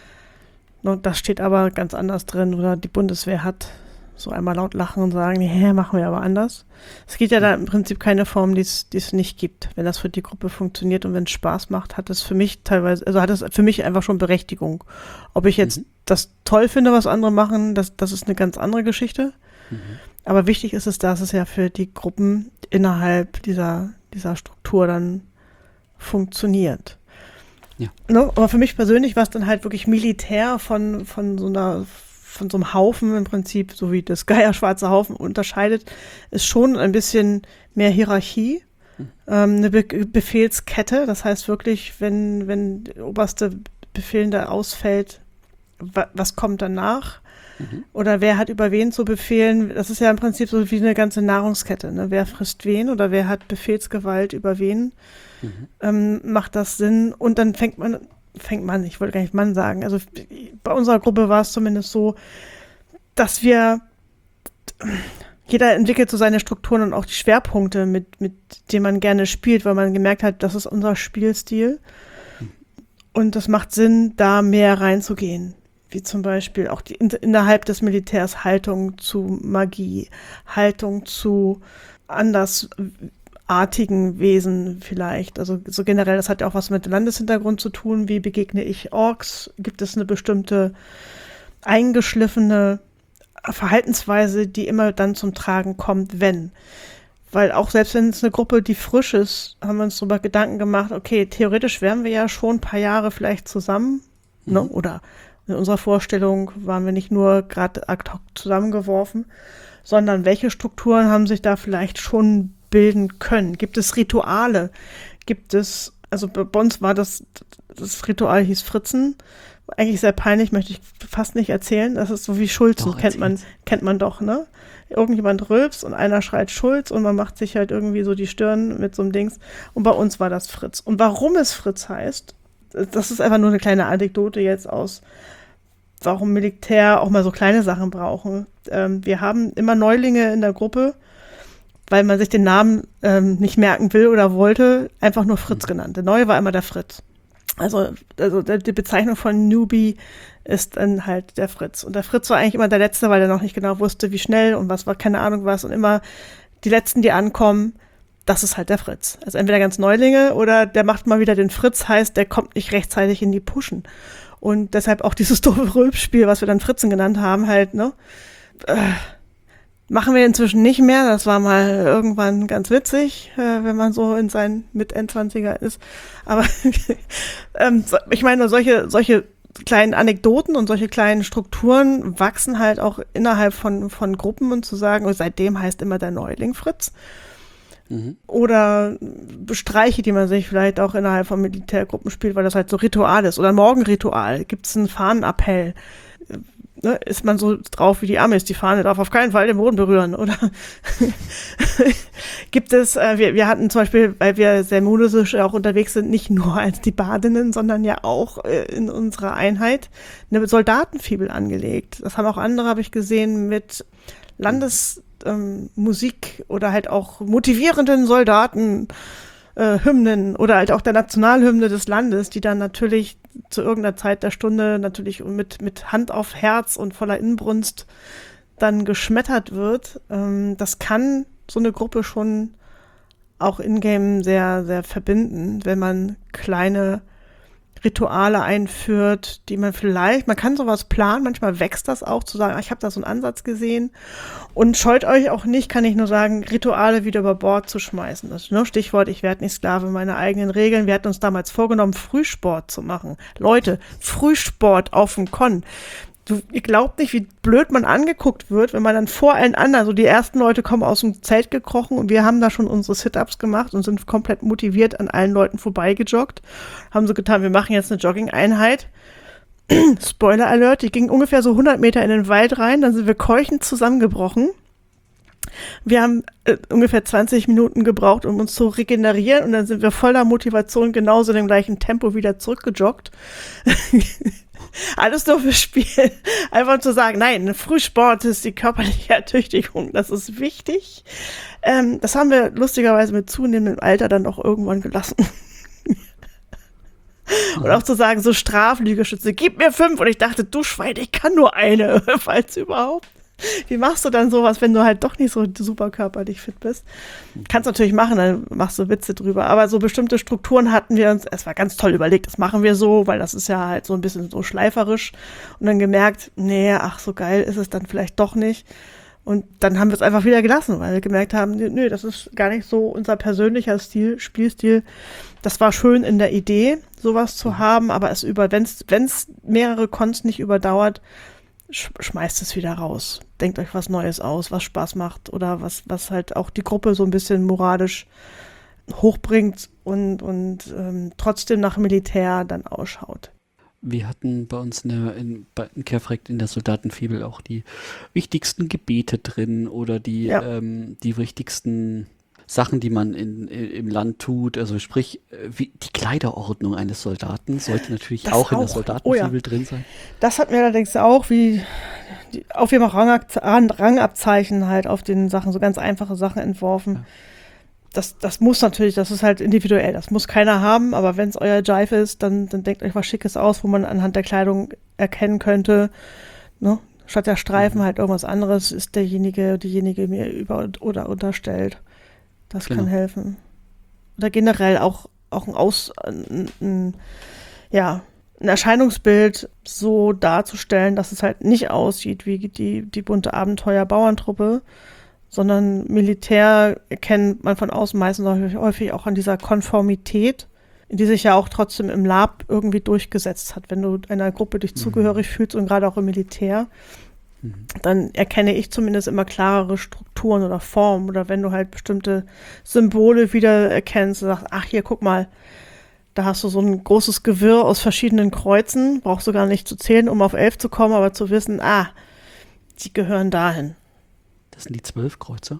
no, das steht aber ganz anders drin oder die Bundeswehr hat so einmal laut lachen und sagen, nee, machen wir aber anders. Es gibt ja da im Prinzip keine Form, die es nicht gibt. Wenn das für die Gruppe funktioniert und wenn es Spaß macht, hat es für mich teilweise, also hat es für mich einfach schon Berechtigung. Ob ich jetzt mhm. das toll finde, was andere machen, das, das ist eine ganz andere Geschichte. Mhm. Aber wichtig ist es, dass es ja für die Gruppen innerhalb dieser, dieser Struktur dann funktioniert. Ja. No, aber für mich persönlich war es dann halt wirklich militär von, von so einer, von so einem Haufen im Prinzip, so wie das Geier-Schwarze Haufen unterscheidet, ist schon ein bisschen mehr Hierarchie, hm. ähm, eine Be- Befehlskette. Das heißt wirklich, wenn, wenn der oberste Befehlende ausfällt, wa- was kommt danach? Oder wer hat über wen zu befehlen? Das ist ja im Prinzip so wie eine ganze Nahrungskette. Ne? Wer frisst wen oder wer hat Befehlsgewalt über wen? Mhm. Ähm, macht das Sinn? Und dann fängt man fängt man, ich wollte gar nicht Mann sagen, also bei unserer Gruppe war es zumindest so, dass wir, jeder entwickelt so seine Strukturen und auch die Schwerpunkte, mit, mit denen man gerne spielt, weil man gemerkt hat, das ist unser Spielstil. Und das macht Sinn, da mehr reinzugehen. Wie zum Beispiel auch die, innerhalb des Militärs Haltung zu Magie, Haltung zu andersartigen Wesen vielleicht. Also so generell, das hat ja auch was mit Landeshintergrund zu tun. Wie begegne ich Orks? Gibt es eine bestimmte eingeschliffene Verhaltensweise, die immer dann zum Tragen kommt, wenn? Weil auch selbst wenn es eine Gruppe, die frisch ist, haben wir uns darüber Gedanken gemacht, okay, theoretisch wären wir ja schon ein paar Jahre vielleicht zusammen, mhm. ne? Oder in unserer Vorstellung waren wir nicht nur gerade ad hoc zusammengeworfen, sondern welche Strukturen haben sich da vielleicht schon bilden können? Gibt es Rituale? Gibt es, also bei uns war das, das Ritual hieß Fritzen, eigentlich sehr peinlich, möchte ich fast nicht erzählen. Das ist so wie Schulzen, kennt man, kennt man doch, ne? Irgendjemand rülpst und einer schreit Schulz und man macht sich halt irgendwie so die Stirn mit so einem Dings. Und bei uns war das Fritz. Und warum es Fritz heißt, das ist einfach nur eine kleine Anekdote jetzt aus, warum Militär auch mal so kleine Sachen brauchen. Ähm, wir haben immer Neulinge in der Gruppe, weil man sich den Namen ähm, nicht merken will oder wollte, einfach nur Fritz genannt. Der Neue war immer der Fritz. Also, also die Bezeichnung von Newbie ist dann halt der Fritz. Und der Fritz war eigentlich immer der Letzte, weil er noch nicht genau wusste, wie schnell und was war, keine Ahnung was. Und immer die Letzten, die ankommen, das ist halt der Fritz. Also entweder ganz Neulinge oder der macht mal wieder den Fritz, heißt, der kommt nicht rechtzeitig in die Pushen. Und deshalb auch dieses doofe Rülpsspiel, was wir dann Fritzen genannt haben, halt, ne? Äh, machen wir inzwischen nicht mehr. Das war mal irgendwann ganz witzig, äh, wenn man so in seinen Mit-Endzwanziger ist. Aber ähm, so, ich meine, solche, solche kleinen Anekdoten und solche kleinen Strukturen wachsen halt auch innerhalb von, von Gruppen und zu sagen, und seitdem heißt immer der Neuling Fritz. Mhm. Oder Streiche, die man sich vielleicht auch innerhalb von Militärgruppen spielt, weil das halt so Ritual ist. Oder ein Morgenritual. Gibt es einen Fahnenappell? Ne, ist man so drauf wie die Amis, die Fahne darf auf keinen Fall den Boden berühren, oder? Gibt es, äh, wir, wir hatten zum Beispiel, weil wir sehr modisch auch unterwegs sind, nicht nur als die Badinnen, sondern ja auch äh, in unserer Einheit eine Soldatenfibel angelegt. Das haben auch andere, habe ich gesehen, mit Landesmusik ähm, oder halt auch motivierenden Soldaten Äh, Hymnen oder halt auch der Nationalhymne des Landes, die dann natürlich zu irgendeiner Zeit der Stunde natürlich mit, mit Hand auf Herz und voller Inbrunst dann geschmettert wird. Ähm, das kann so eine Gruppe schon auch in-game sehr, sehr verbinden, wenn man kleine Rituale einführt, die man vielleicht, man kann sowas planen, manchmal wächst das auch, zu sagen, ich habe da so einen Ansatz gesehen und scheut euch auch nicht, kann ich nur sagen, Rituale wieder über Bord zu schmeißen. Das ist nur Stichwort, ich werde nicht Sklave meiner eigenen Regeln. Wir hatten uns damals vorgenommen, Frühsport zu machen. Leute, Frühsport auf dem Con. Du, ihr glaubt nicht, wie blöd man angeguckt wird, wenn man dann vor allen anderen, so die ersten Leute kommen aus dem Zelt gekrochen und wir haben da schon unsere Sit-Ups gemacht und sind komplett motiviert an allen Leuten vorbeigejoggt. Haben so getan, wir machen jetzt eine Jogging-Einheit. Spoiler Alert, die ging ungefähr so hundert Meter in den Wald rein, dann sind wir keuchend zusammengebrochen. Wir haben äh, ungefähr zwanzig Minuten gebraucht, um uns zu regenerieren und dann sind wir voller Motivation genauso in dem gleichen Tempo wieder zurückgejoggt. Alles nur fürs Spiel. Einfach zu sagen, nein, Frühsport ist die körperliche Ertüchtigung, das ist wichtig. Ähm, das haben wir lustigerweise mit zunehmendem Alter dann auch irgendwann gelassen. Und auch zu sagen, so Strafliegestütze, gib mir fünf. Und ich dachte, du Schwein, ich kann nur eine, falls überhaupt. Wie machst du dann sowas, wenn du halt doch nicht so super körperlich fit bist? Kannst natürlich machen, dann machst du Witze drüber. Aber so bestimmte Strukturen hatten wir uns, es war ganz toll überlegt, das machen wir so, weil das ist ja halt so ein bisschen so schleiferisch. Und dann gemerkt, nee, ach, so geil ist es dann vielleicht doch nicht. Und dann haben wir es einfach wieder gelassen, weil wir gemerkt haben, nö, das ist gar nicht so unser persönlicher Stil, Spielstil. Das war schön in der Idee, sowas zu haben, aber es über, wenn es mehrere Cons nicht überdauert, schmeißt es wieder raus. Denkt euch was Neues aus, was Spaß macht oder was, was halt auch die Gruppe so ein bisschen moralisch hochbringt und, und ähm, trotzdem nach Militär dann ausschaut. Wir hatten bei uns in, der, in, in Kerfrekt in der Soldatenfibel auch die wichtigsten Gebete drin oder die, ja. ähm, die wichtigsten Sachen, die man in, in, im Land tut, also sprich, äh, wie die Kleiderordnung eines Soldaten sollte natürlich Das auch in der auch. Soldatenfibel Oh ja. drin sein. Das hat mir allerdings auch, wie die Aufhebung Rangab- Rangabzeichen halt auf den Sachen, so ganz einfache Sachen entworfen. Ja. Das, das muss natürlich, das ist halt individuell, das muss keiner haben, aber wenn es euer Jive ist, dann, dann denkt euch was Schickes aus, wo man anhand der Kleidung erkennen könnte, ne? Statt der Streifen Mhm. halt irgendwas anderes ist derjenige, diejenige mir über oder unterstellt. Das Genau. kann helfen. Oder generell auch, auch ein Aus, ein, ein, ja, ein Erscheinungsbild so darzustellen, dass es halt nicht aussieht wie die, die bunte Abenteuer-Bauerntruppe, sondern Militär erkennt man von außen meistens häufig, häufig auch an dieser Konformität, die sich ja auch trotzdem im Lab irgendwie durchgesetzt hat. Wenn du einer Gruppe dich zugehörig fühlst und gerade auch im Militär, Mhm. dann erkenne ich zumindest immer klarere Strukturen oder Formen. Oder wenn du halt bestimmte Symbole wieder erkennst und sagst, ach hier, guck mal, da hast du so ein großes Gewirr aus verschiedenen Kreuzen, brauchst du gar nicht zu zählen, um auf elf zu kommen, aber zu wissen, ah, die gehören dahin. Das sind die zwölf Kreuzer.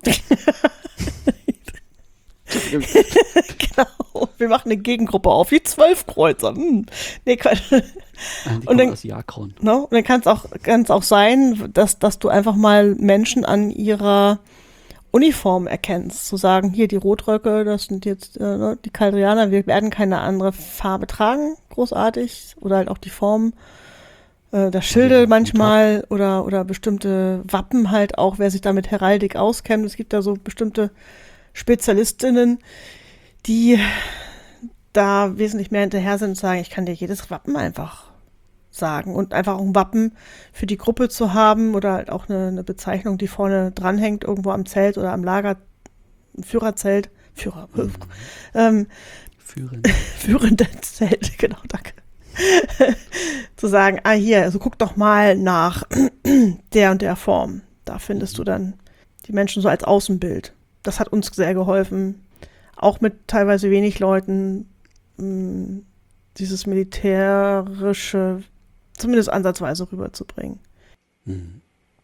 Genau, wir machen eine Gegengruppe auf, wie zwölf Kreuzer. Hm. Nee, Quatsch. Die Und kommen dann- aus Jakron. No? Und dann kann es auch, kann's auch sein, dass, dass du einfach mal Menschen an ihrer Uniform erkennst. Zu sagen, hier die Rotröcke, das sind jetzt äh, ne, die Kaldrianer, wir werden keine andere Farbe tragen, großartig. Oder halt auch die Form äh, der Schilde Ja, manchmal oder, oder bestimmte Wappen halt auch, wer sich da mit Heraldik auskennt. Es gibt da so bestimmte Spezialistinnen, die da wesentlich mehr hinterher sind und sagen, ich kann dir jedes Wappen einfach sagen und einfach auch ein Wappen für die Gruppe zu haben oder halt auch eine, eine Bezeichnung, die vorne dranhängt, irgendwo am Zelt oder am Lager, ein Führerzelt, Führer, Mhm. ähm, Führen. führende Zelt, genau, danke. Zu sagen, ah hier, also guck doch mal nach der und der Form. Da findest du dann die Menschen so als Außenbild. Das hat uns sehr geholfen, auch mit teilweise wenig Leuten, mh, dieses militärische zumindest ansatzweise rüberzubringen. Mhm.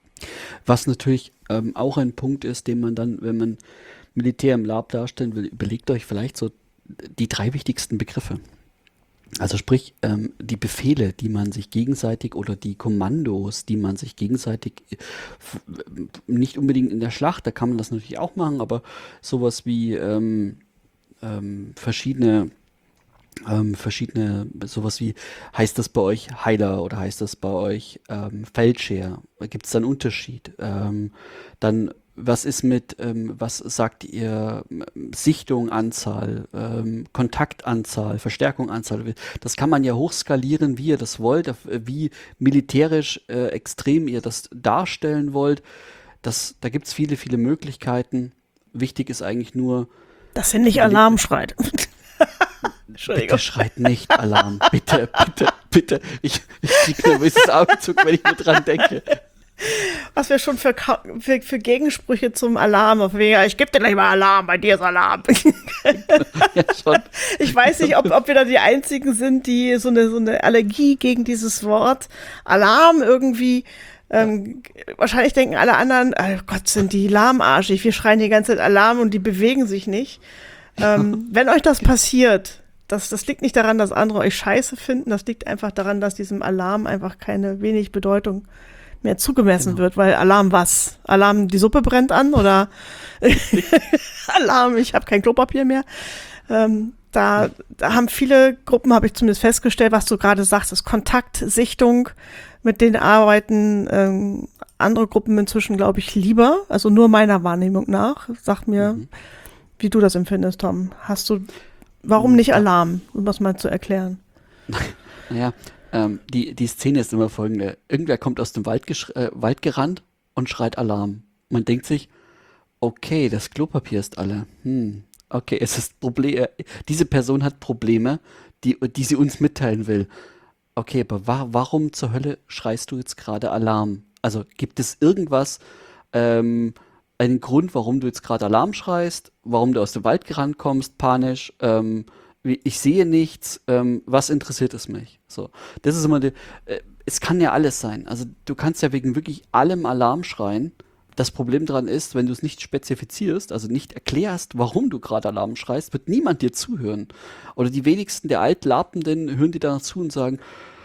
Was natürlich ähm, auch ein Punkt ist, den man dann, wenn man Militär im Lab darstellen will, überlegt euch vielleicht so die drei wichtigsten Begriffe. Also sprich, ähm, die Befehle, die man sich gegenseitig oder die Kommandos, die man sich gegenseitig, äh, f- nicht unbedingt in der Schlacht, da kann man das natürlich auch machen, aber sowas wie ähm, ähm, verschiedene ähm, verschiedene, sowas wie, heißt das bei euch Heiler oder heißt das bei euch ähm, Feldscheer? Gibt es da einen Unterschied? Ähm, dann, was ist mit, ähm, was sagt ihr, ähm, Sichtung, Anzahl, ähm, Kontaktanzahl, Verstärkung, Anzahl? Das kann man ja hochskalieren, wie ihr das wollt, auf- wie militärisch äh, extrem ihr das darstellen wollt. Das, da gibt es viele, viele Möglichkeiten. Wichtig ist eigentlich nur, Dass ihr nicht Überleg- Alarm schreit. Entschuldigung. bitte schreit nicht Alarm. Bitte, bitte, bitte. Ich, ich kriege nervöses Augenzug, wenn ich nur dran denke. Was wir schon für, Ka- für, für Gegensprüche zum Alarm, auf wegen, ich gebe dir gleich mal Alarm, bei dir ist Alarm. Ja, schon. Ich weiß nicht, ob, ob wir da die Einzigen sind, die so eine, so eine Allergie gegen dieses Wort Alarm irgendwie, ähm, wahrscheinlich denken alle anderen, oh Gott, sind die lahmarschig, wir schreien die ganze Zeit Alarm und die bewegen sich nicht. Ähm, wenn euch das passiert, das, das liegt nicht daran, dass andere euch scheiße finden, das liegt einfach daran, dass diesem Alarm einfach keine wenig Bedeutung mehr zugemessen Genau. wird, weil Alarm was? Alarm, die Suppe brennt an oder Alarm, ich habe kein Klopapier mehr. Ähm, da, da haben viele Gruppen, habe ich zumindest festgestellt, was du gerade sagst, ist Kontaktsichtung, mit denen arbeiten ähm, andere Gruppen inzwischen, glaube ich, lieber, also nur meiner Wahrnehmung nach. Sag mir, Mhm. wie du das empfindest, Tom. Hast du, warum Mhm. nicht Alarm, um das mal zu erklären? Naja, ähm, die, die Szene ist immer folgende. Irgendwer kommt aus dem Wald, gesch- äh, Wald gerannt und schreit Alarm. Man denkt sich, okay, das Klopapier ist alle. Hm, okay, es ist Problem. Diese Person hat Probleme, die, die sie uns mitteilen will. Okay, aber wa warum zur Hölle schreist du jetzt gerade Alarm? Also gibt es irgendwas, ähm, einen Grund, warum du jetzt gerade Alarm schreist, warum du aus dem Wald gerannt kommst, panisch, ähm, wie- ich sehe nichts, ähm, was interessiert es mich? So, das ist immer die, äh, es kann ja alles sein. Also du kannst ja wegen wirklich allem Alarm schreien, Das Problem daran ist, wenn du es nicht spezifizierst, also nicht erklärst, warum du gerade Alarm schreist, wird niemand dir zuhören. Oder die wenigsten der Altlapenden hören dir danach zu und sagen,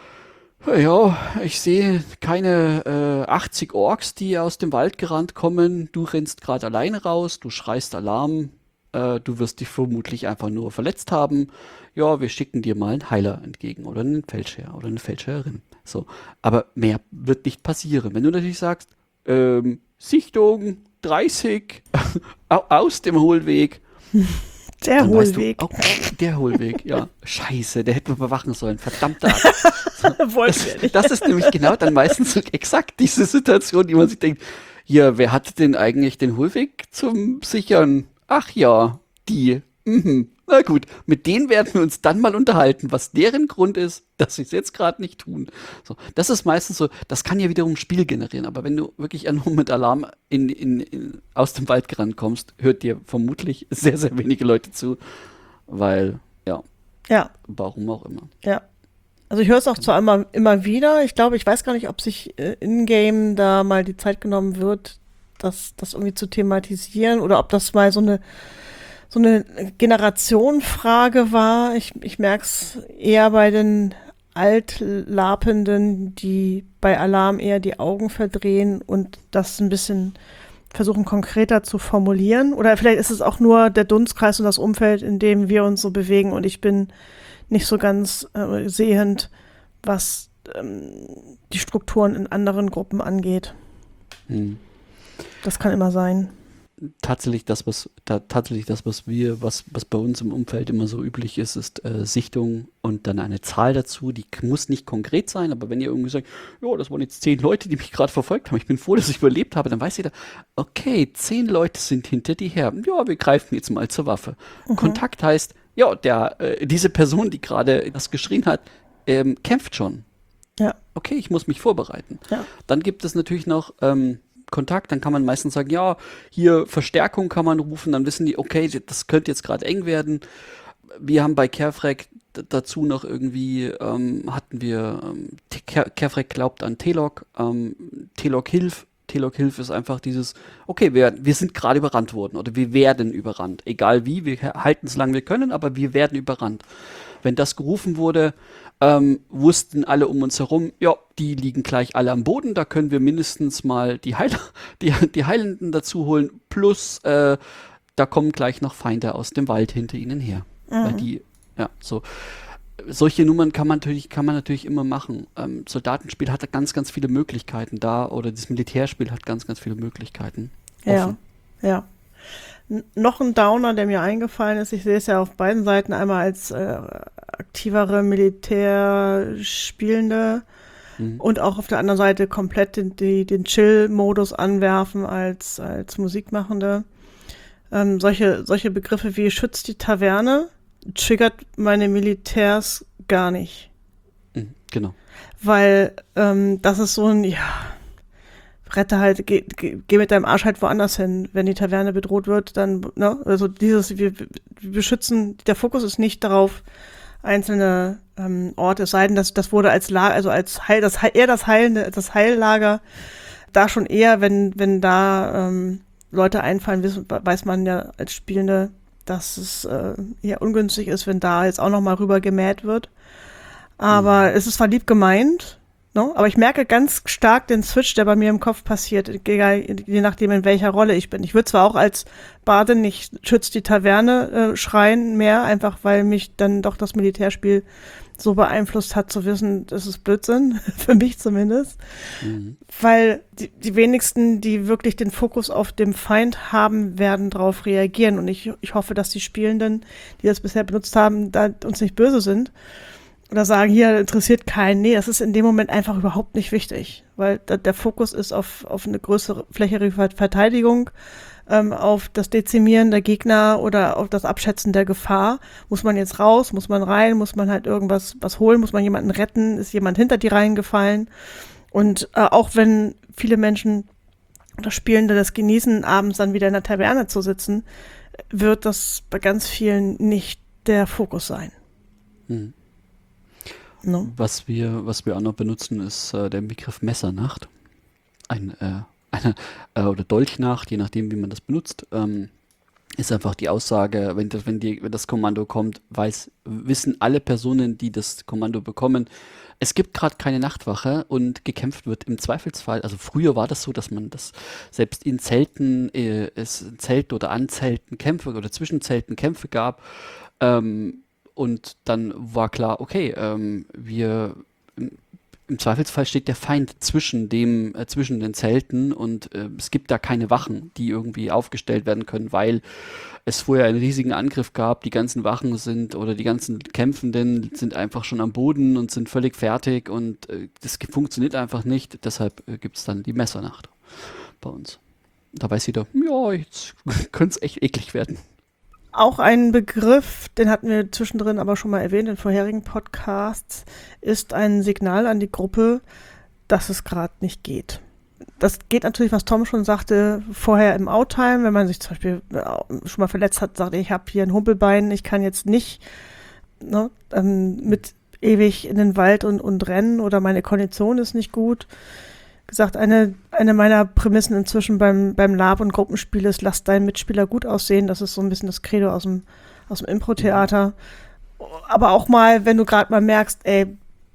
ja, ich sehe keine äh, achtzig Orks, die aus dem Wald gerannt kommen. Du rennst gerade alleine raus, du schreist Alarm, äh, du wirst dich vermutlich einfach nur verletzt haben. Ja, wir schicken dir mal einen Heiler entgegen oder einen Feldherr oder eine Feldherrin. So, aber mehr wird nicht passieren. Wenn du natürlich sagst, ähm, Sichtung dreißig aus dem Hohlweg. Der Hohlweg. Du, oh, der Hohlweg, ja. Scheiße, der hätte man bewachen sollen. Verdammter. Wollten wir nicht. Das ist nämlich genau dann meistens so exakt diese Situation, die man sich denkt, ja, wer hatte denn eigentlich den Hohlweg zum Sichern? Ach ja, die. Mhm. Na gut, mit denen werden wir uns dann mal unterhalten, was deren Grund ist, dass sie es jetzt gerade nicht tun. So, das ist meistens so, das kann ja wiederum Spiel generieren, aber wenn du wirklich nur mit Alarm in, in, in, aus dem Wald gerannt kommst, hört dir vermutlich sehr, sehr wenige Leute zu, weil, ja, ja. warum auch immer. Ja. Also ich höre es auch zwar immer, immer wieder, ich glaube, ich weiß gar nicht, ob sich äh, in-game da mal die Zeit genommen wird, das, das irgendwie zu thematisieren oder ob das mal so eine so eine Generationenfrage war. Ich, ich merke es eher bei den Altlapenden, die bei Alarm eher die Augen verdrehen und das ein bisschen versuchen konkreter zu formulieren. Oder vielleicht ist es auch nur der Dunstkreis und das Umfeld, in dem wir uns so bewegen und ich bin nicht so ganz äh, sehend, was ähm, die Strukturen in anderen Gruppen angeht. Hm. Das kann immer sein. Tatsächlich das, was ta- tatsächlich das, was wir, was, was bei uns im Umfeld immer so üblich ist, ist äh, Sichtung und dann eine Zahl dazu, die k- muss nicht konkret sein, aber wenn ihr irgendwie sagt, ja, das waren jetzt zehn Leute, die mich gerade verfolgt haben, ich bin froh, dass ich überlebt habe, dann weiß jeder, okay, zehn Leute sind hinter dir her, ja, wir greifen jetzt mal zur Waffe. Mhm. Kontakt heißt, ja, der, äh, diese Person, die gerade das geschrien hat, ähm, kämpft schon. Ja. Okay, ich muss mich vorbereiten. Ja. Dann gibt es natürlich noch ähm, Kontakt, dann kann man meistens sagen, ja, hier Verstärkung kann man rufen, dann wissen die, okay, das könnte jetzt gerade eng werden. Wir haben bei Carefrag d- dazu noch irgendwie, ähm, hatten wir, ähm, Ker- Carefrag glaubt an Telok, ähm, Telok Hilf. Telok Hilf ist einfach dieses, okay, wir, wir sind gerade überrannt worden oder wir werden überrannt. Egal wie, wir halten es lang wir können, aber wir werden überrannt. Wenn das gerufen wurde, ähm, wussten alle um uns herum, ja, die liegen gleich alle am Boden, da können wir mindestens mal die, Heil die, die Heilenden dazu holen, plus äh, da kommen gleich noch Feinde aus dem Wald hinter ihnen her. Mhm. Weil die, ja, so. Solche Nummern kann man natürlich, kann man natürlich immer machen. Ähm, Soldatenspiel hat ganz, ganz viele Möglichkeiten da, oder das Militärspiel hat ganz, ganz viele Möglichkeiten. Ja, ja. N- noch ein Downer, der mir eingefallen ist, ich sehe es ja auf beiden Seiten, einmal als äh, aktivere Militärspielende mhm. und auch auf der anderen Seite komplett den, die, den Chill-Modus anwerfen als, als Musikmachende. Ähm, solche, solche Begriffe wie schützt die Taverne triggert meine Militärs gar nicht. Mhm, genau. Weil ähm, das ist so ein, ja, rette halt, geh, geh, geh mit deinem Arsch halt woanders hin. Wenn die Taverne bedroht wird, dann, ne, also dieses, wir, wir beschützen, der Fokus ist nicht darauf, einzelne ähm, Orte, es sei denn, dass das wurde als Lager, also als Heil, das eher das heilende, das Heillager, da schon eher, wenn, wenn da ähm, Leute einfallen, wissen, weiß man ja als Spielende, dass es äh, eher ungünstig ist, wenn da jetzt auch noch mal rüber gemäht wird. Aber mhm. es ist zwar lieb gemeint, no? Aber ich merke ganz stark den Switch, der bei mir im Kopf passiert, je nachdem, in welcher Rolle ich bin. Ich würde zwar auch als Bade nicht schützt die Taverne äh, schreien mehr, einfach weil mich dann doch das Militärspiel so beeinflusst hat, zu wissen, das ist Blödsinn, für mich zumindest. Mhm. Weil die, die wenigsten, die wirklich den Fokus auf dem Feind haben, werden darauf reagieren. Und ich, ich hoffe, dass die Spielenden, die das bisher benutzt haben, da uns nicht böse sind. Oder sagen, hier interessiert keinen. Nee, das ist in dem Moment einfach überhaupt nicht wichtig. Weil da, der Fokus ist auf, auf eine größere flächere Verteidigung, ähm, auf das Dezimieren der Gegner oder auf das Abschätzen der Gefahr. Muss man jetzt raus, muss man rein, muss man halt irgendwas was holen, muss man jemanden retten, ist jemand hinter die Reihen gefallen. Und äh, auch wenn viele Menschen oder Spielende das genießen, abends dann wieder in der Taverne zu sitzen, wird das bei ganz vielen nicht der Fokus sein. Hm. No. Was wir, was wir auch noch benutzen, ist äh, der Begriff Messernacht. Ein äh, eine, äh, oder Dolchnacht, je nachdem, wie man das benutzt, ähm, ist einfach die Aussage, wenn das, wenn die, wenn das Kommando kommt, weiß, wissen alle Personen, die das Kommando bekommen, es gibt gerade keine Nachtwache und gekämpft wird im Zweifelsfall. Also früher war das so, dass man das selbst in Zelten, äh, es in Zelten oder an Zelten Kämpfe oder zwischen Zelten Kämpfe gab. Ähm, und dann war klar, okay, ähm, wir im, im Zweifelsfall steht der Feind zwischen dem, äh, zwischen den Zelten und äh, es gibt da keine Wachen, die irgendwie aufgestellt werden können, weil es vorher einen riesigen Angriff gab, die ganzen Wachen sind oder die ganzen Kämpfenden sind einfach schon am Boden und sind völlig fertig und äh, das funktioniert einfach nicht. Deshalb äh, gibt es dann die Messernacht bei uns. Da weiß jeder, ja, jetzt könnte es echt eklig werden. Auch ein Begriff, den hatten wir zwischendrin aber schon mal erwähnt in vorherigen Podcasts, ist ein Signal an die Gruppe, dass es gerade nicht geht. Das geht natürlich, was Tom schon sagte, vorher im Outtime, wenn man sich zum Beispiel schon mal verletzt hat, sagt, ich habe hier ein Humpelbein, ich kann jetzt nicht ne, ähm, mit ewig in den Wald und, und rennen oder meine Kondition ist nicht gut. Gesagt, eine, eine meiner Prämissen inzwischen beim, beim Lab- und Gruppenspiel ist, lass deinen Mitspieler gut aussehen. Das ist so ein bisschen das Credo aus dem, aus dem Impro-Theater. Aber auch mal, wenn du gerade mal merkst, ey,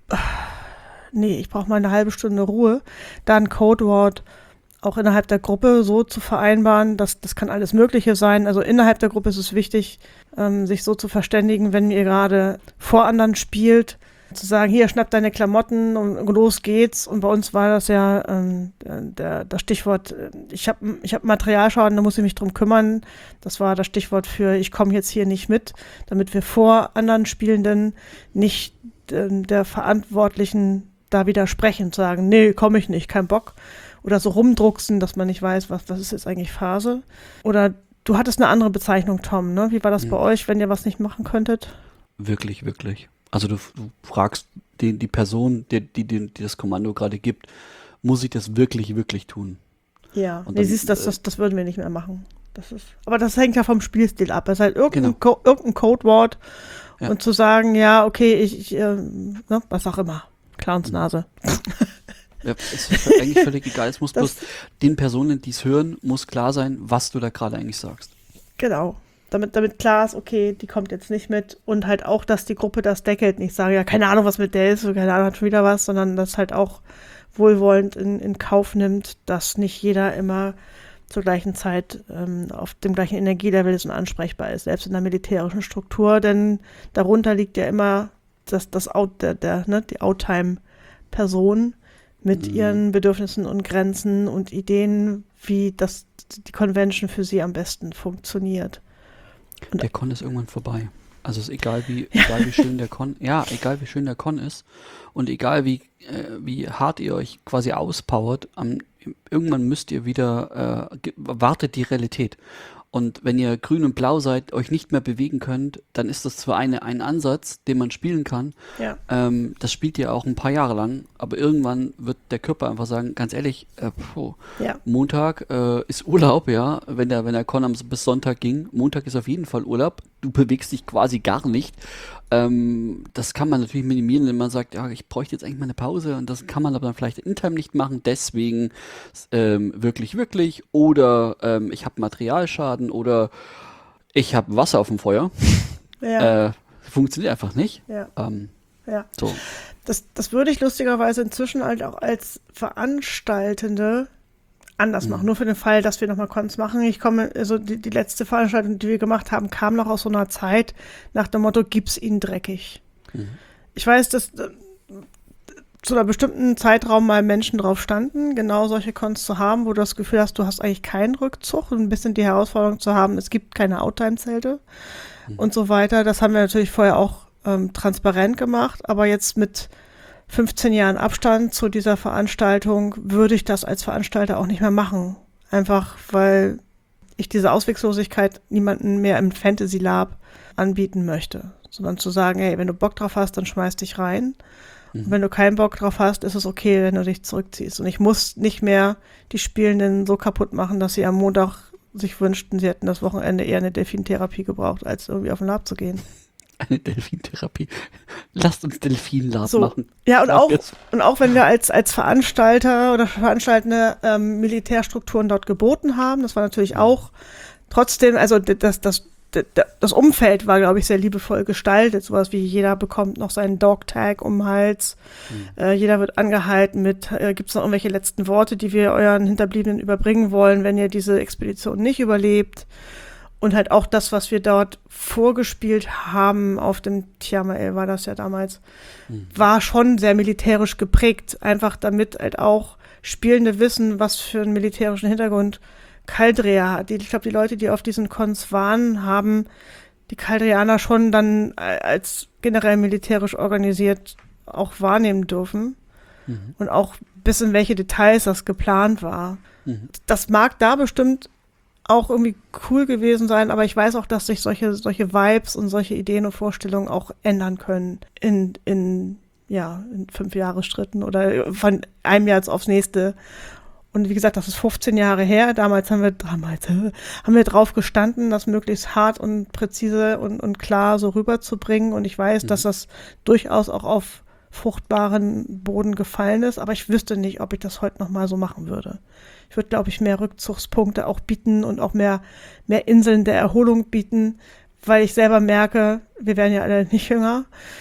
nee, ich brauche mal eine halbe Stunde Ruhe, da ein Codewort auch innerhalb der Gruppe so zu vereinbaren, dass das kann alles Mögliche sein. Also innerhalb der Gruppe ist es wichtig, ähm, sich so zu verständigen, wenn ihr gerade vor anderen spielt, zu sagen, hier, schnapp deine Klamotten und los geht's. Und bei uns war das ja ähm, der, das Stichwort, ich habe ich hab Materialschaden, da muss ich mich drum kümmern. Das war das Stichwort für, ich komme jetzt hier nicht mit, damit wir vor anderen Spielenden nicht äh, der Verantwortlichen da widersprechen, zu sagen, nee, komme ich nicht, kein Bock. Oder so rumdrucksen, dass man nicht weiß, was, was ist jetzt eigentlich Phase. Oder du hattest eine andere Bezeichnung, Tom, ne? Wie war das mhm. bei euch, wenn ihr was nicht machen könntet? Wirklich, wirklich. Also du, du fragst die, die Person, die, die, die, die das Kommando gerade gibt, muss ich das wirklich, wirklich tun? Ja, und nee, dann, siehst, das, das, das würden wir nicht mehr machen. Das ist, aber das hängt ja vom Spielstil ab. Es ist halt irgendein, genau. Co- irgendein Codewort ja. Und zu sagen, ja, okay, ich, ich äh, ne, was auch immer. Clownsnase. Ja, es ist eigentlich völlig egal. Es muss das, bloß den Personen, die es hören, muss klar sein, was du da gerade eigentlich sagst. Genau. Damit, damit klar ist, okay, die kommt jetzt nicht mit und halt auch, dass die Gruppe das deckelt, nicht sagen, ja, keine Ahnung, was mit der ist, keine Ahnung, hat schon wieder was, sondern das halt auch wohlwollend in, in Kauf nimmt, dass nicht jeder immer zur gleichen Zeit ähm, auf dem gleichen Energielevel ist und ansprechbar ist, selbst in der militärischen Struktur, denn darunter liegt ja immer das, das Out, der, der, ne, die Outtime-Person mit mhm. ihren Bedürfnissen und Grenzen und Ideen, wie das, die Convention für sie am besten funktioniert. Und der Con ist irgendwann vorbei. Also es ist egal wie, ja. egal wie schön der Con, ja, egal wie schön der Con ist und egal wie, äh, wie hart ihr euch quasi auspowert, am, irgendwann müsst ihr wieder, äh, ge- wartet die Realität. Und wenn ihr grün und blau seid, euch nicht mehr bewegen könnt, dann ist das zwar eine, ein Ansatz, den man spielen kann. Ja. Ähm, das spielt ihr auch ein paar Jahre lang, aber irgendwann wird der Körper einfach sagen, ganz ehrlich, äh, puh, ja. Montag äh, ist Urlaub, ja, wenn der, wenn der Con am, bis Sonntag ging. Montag ist auf jeden Fall Urlaub. Du bewegst dich quasi gar nicht. Ähm, das kann man natürlich minimieren, wenn man sagt, ja, ich bräuchte jetzt eigentlich mal eine Pause und das kann man aber dann vielleicht in Time nicht machen, deswegen ähm, wirklich, wirklich oder ähm, ich habe Materialschaden oder ich habe Wasser auf dem Feuer. Ja. Äh, funktioniert einfach nicht. Ja. Ähm, ja. So. Das, das würde ich lustigerweise inzwischen halt auch als Veranstaltende anders machen. Mhm. Nur für den Fall, dass wir nochmal Cons machen. Ich komme, also die, die letzte Veranstaltung, die wir gemacht haben, kam noch aus so einer Zeit nach dem Motto, gib's ihnen dreckig. Mhm. Ich weiß, dass äh, zu einer bestimmten Zeitraum mal Menschen drauf standen, genau solche Cons zu haben, wo du das Gefühl hast, du hast eigentlich keinen Rückzug und ein bisschen die Herausforderung zu haben, es gibt keine Outtime-Zelte mhm. und so weiter. Das haben wir natürlich vorher auch ähm, transparent gemacht, aber jetzt mit fünfzehn Jahren Abstand zu dieser Veranstaltung würde ich das als Veranstalter auch nicht mehr machen. Einfach, weil ich diese Ausweglosigkeit niemanden mehr im Fantasy Lab anbieten möchte. Sondern zu sagen, hey, wenn du Bock drauf hast, dann schmeiß dich rein. Mhm. Und wenn du keinen Bock drauf hast, ist es okay, wenn du dich zurückziehst. Und ich muss nicht mehr die Spielenden so kaputt machen, dass sie am Montag sich wünschten, sie hätten das Wochenende eher eine Delfintherapie gebraucht, als irgendwie auf den Lab zu gehen. Eine Delfintherapie. Lasst uns Delfin-Lab So. machen. Ja, und Sag auch, jetzt. und auch wenn wir als, als Veranstalter oder Veranstaltende ähm, Militärstrukturen dort geboten haben, das war natürlich auch trotzdem, also d- das, das, d- d- das Umfeld war, glaube ich, sehr liebevoll gestaltet. Sowas wie jeder bekommt noch seinen Dog-Tag um den Hals, Mhm. äh, jeder wird angehalten mit, äh, gibt es noch irgendwelche letzten Worte, die wir euren Hinterbliebenen überbringen wollen, wenn ihr diese Expedition nicht überlebt. Und halt auch das, was wir dort vorgespielt haben auf dem Tiamael, war das ja damals, Mhm. war schon sehr militärisch geprägt. Einfach damit halt auch Spielende wissen, was für einen militärischen Hintergrund Caldrea hat. Die, ich glaube, die Leute, die auf diesen Cons waren, haben die Caldreaner schon dann als generell militärisch organisiert auch wahrnehmen dürfen. Mhm. Und auch bis in welche Details das geplant war. Mhm. Das mag da bestimmt auch irgendwie cool gewesen sein, aber ich weiß auch, dass sich solche, solche Vibes und solche Ideen und Vorstellungen auch ändern können in, in, ja, in fünf Jahresschritten oder von einem Jahr jetzt aufs nächste. Und wie gesagt, das ist fünfzehn Jahre her. Damals haben wir, damals äh, haben wir drauf gestanden, das möglichst hart und präzise und, und klar so rüberzubringen. Und ich weiß, Mhm. dass das durchaus auch auf fruchtbaren Boden gefallen ist, aber ich wüsste nicht, ob ich das heute noch mal so machen würde. Ich würde, glaube ich, mehr Rückzugspunkte auch bieten und auch mehr, mehr Inseln der Erholung bieten, weil ich selber merke, wir werden ja alle nicht jünger,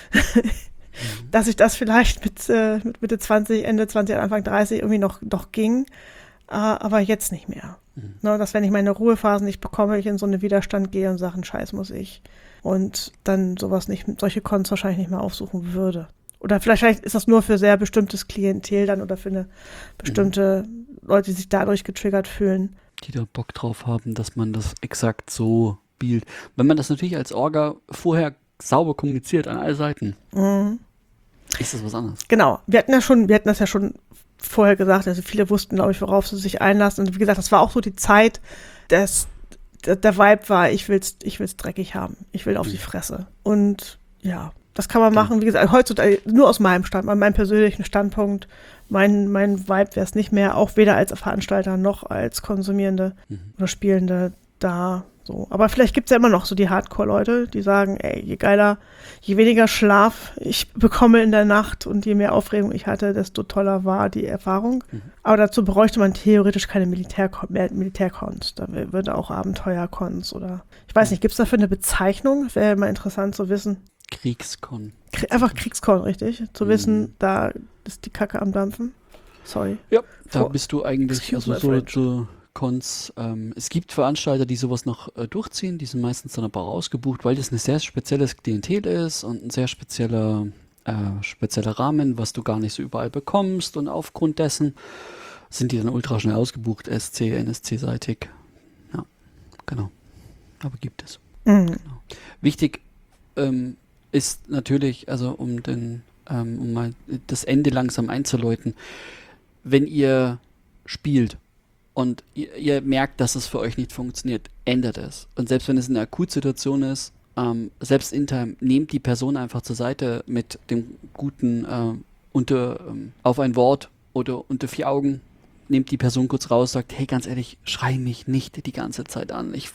dass ich das vielleicht mit, äh, mit Mitte zwanzig, Ende zwanzig, Anfang dreißig irgendwie noch, noch ging, äh, aber jetzt nicht mehr. Mhm. Ne, dass wenn ich meine Ruhephasen nicht bekomme, ich in so einen Widerstand gehe und sage, Scheiß muss ich. Und dann sowas nicht, solche Cons wahrscheinlich nicht mehr aufsuchen würde. Oder vielleicht, vielleicht ist das nur für sehr bestimmtes Klientel dann oder für eine bestimmte Leute, die sich dadurch getriggert fühlen. Die da Bock drauf haben, dass man das exakt so spielt. Wenn man das natürlich als Orga vorher sauber kommuniziert an alle Seiten, Mhm. ist das was anderes. Genau. Wir hatten ja schon, wir hatten das ja schon vorher gesagt, also viele wussten, glaube ich, worauf sie sich einlassen. Und wie gesagt, das war auch so die Zeit, dass der, der Vibe war, ich will's, ich will's dreckig haben. Ich will auf die Fresse. Und ja, das kann man machen, wie gesagt, heutzutage nur aus meinem Stand, meinem persönlichen Standpunkt. Mein, mein Vibe wäre es nicht mehr, auch weder als Veranstalter noch als Konsumierende Mhm. oder Spielende da so. Aber vielleicht gibt es ja immer noch so die Hardcore-Leute, die sagen, ey, je geiler, je weniger Schlaf ich bekomme in der Nacht und je mehr Aufregung ich hatte, desto toller war die Erfahrung. Mhm. Aber dazu bräuchte man theoretisch keine Militärkon mehr Militärcons. Da wär- würde auch Abenteuercons oder, ich weiß nicht, gibt es dafür eine Bezeichnung? Wäre immer interessant zu wissen. Kriegskon. Krie- Einfach Kriegskon, richtig? Zu Mhm. wissen, da ist die Kacke am Dampfen. Sorry. Ja, da Vor- bist du eigentlich, Excuse also my so, French. so Cons, ähm, es gibt Veranstalter, die sowas noch äh, durchziehen, die sind meistens dann aber ausgebucht, weil das ein sehr spezielles Klientel ist und ein sehr spezieller, äh, spezieller Rahmen, was du gar nicht so überall bekommst und aufgrund dessen sind die dann ultra schnell ausgebucht, S C, N S C-seitig. Ja, genau. Aber gibt es. Mhm. Wichtig ähm, ist natürlich, also um den, ähm, um mal das Ende langsam einzuläuten, wenn ihr spielt und ihr, ihr merkt, dass es für euch nicht funktioniert, ändert es. Und selbst wenn es eine Akutsituation ist, ähm, selbst in Time, nehmt die Person einfach zur Seite mit dem guten äh, unter ähm, auf ein Wort oder unter vier Augen, nehmt die Person kurz raus, sagt, hey, ganz ehrlich, schrei mich nicht die ganze Zeit an. Ich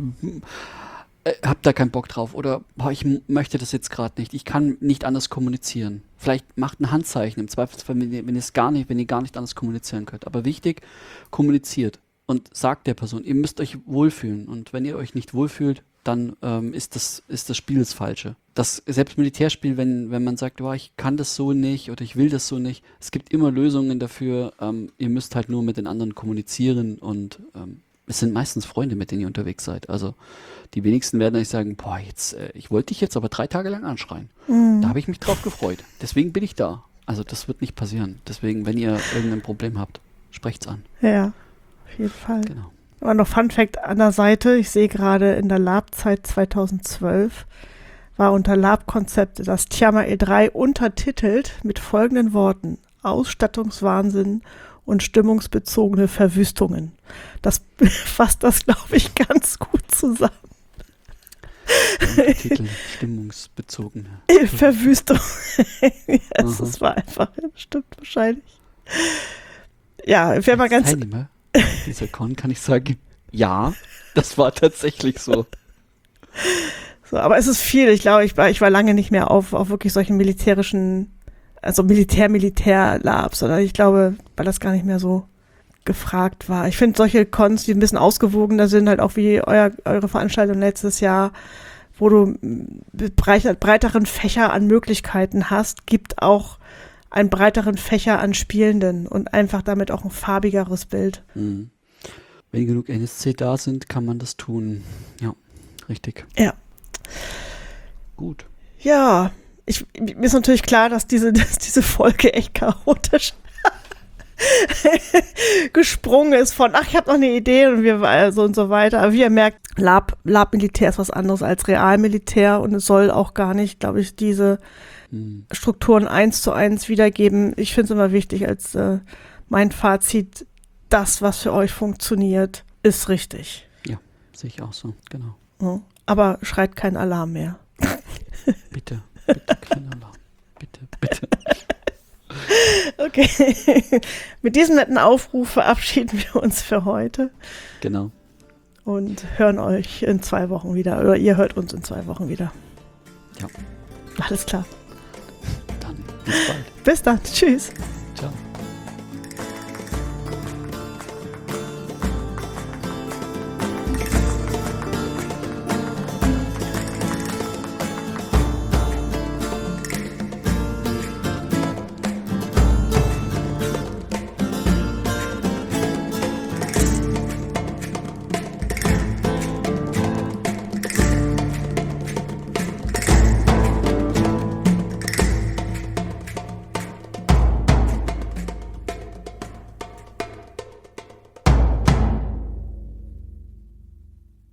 äh, hab da keinen Bock drauf oder boah, ich m- möchte das jetzt gerade nicht. Ich kann nicht anders kommunizieren. Vielleicht macht ein Handzeichen im Zweifelsfall, wenn ihr, wenn ihr es gar nicht, wenn ihr gar nicht anders kommunizieren könnt. Aber wichtig, kommuniziert und sagt der Person, ihr müsst euch wohlfühlen. Und wenn ihr euch nicht wohlfühlt, dann ähm, ist das ist das Spiel das Falsche. Das selbst Militärspiel, wenn wenn man sagt, oh, ich kann das so nicht oder ich will das so nicht, es gibt immer Lösungen dafür. Ähm, ihr müsst halt nur mit den anderen kommunizieren und ähm, es sind meistens Freunde, mit denen ihr unterwegs seid. Also die wenigsten werden euch sagen, boah, jetzt, äh, ich wollte dich jetzt aber drei Tage lang anschreien. Mhm. Da habe ich mich drauf gefreut. Deswegen bin ich da. Also das wird nicht passieren. Deswegen, wenn ihr irgendein Problem habt, sprecht's an. Ja, auf jeden Fall. Genau. Aber noch Fun Fact an der Seite, ich sehe gerade in der Lab-Zeit zweitausendzwölf war unter Lab-Konzepte das Tiamael drei untertitelt mit folgenden Worten: Ausstattungswahnsinn und stimmungsbezogene Verwüstungen. Das fasst das, glaube ich, ganz gut zusammen. Titel stimmungsbezogene. Verwüstung. ja, das, Aha. das war einfach, stimmt wahrscheinlich. Ja, ich wäre mal ganz, Teilnehmer dieser Con kann ich sagen, ja, das war tatsächlich so. So, aber es ist viel. Ich glaube, ich war, ich war lange nicht mehr auf, auf wirklich solchen militärischen, also Militär-Militär-Labs, sondern ich glaube, weil das gar nicht mehr so gefragt war. Ich finde solche Cons, die ein bisschen ausgewogener sind, halt auch wie euer, eure Veranstaltung letztes Jahr, wo du breit, breiteren Fächer an Möglichkeiten hast, gibt auch einen breiteren Fächer an Spielenden und einfach damit auch ein farbigeres Bild. Mhm. Wenn genug N S C da sind, kann man das tun. Ja, richtig. Ja. Gut. Ja, ich, mir ist natürlich klar, dass diese, dass diese Folge echt chaotisch gesprungen ist von, ach, ich habe noch eine Idee und wir also und so weiter. Aber wie ihr merkt, Lab, Lab-Militär ist was anderes als Realmilitär und es soll auch gar nicht, glaube ich, diese hm. Strukturen eins zu eins wiedergeben. Ich finde es immer wichtig als äh, mein Fazit, das, was für euch funktioniert, ist richtig. Ja, sehe ich auch so, genau. Ja, aber schreit kein Alarm mehr. Bitte, bitte, kein Alarm. Bitte, bitte. Okay, mit diesem netten Aufruf verabschieden wir uns für heute. Genau. Und hören euch in zwei Wochen wieder. Oder ihr hört uns in zwei Wochen wieder. Ja. Alles klar. Dann bis bald. Bis dann. Tschüss. Ciao.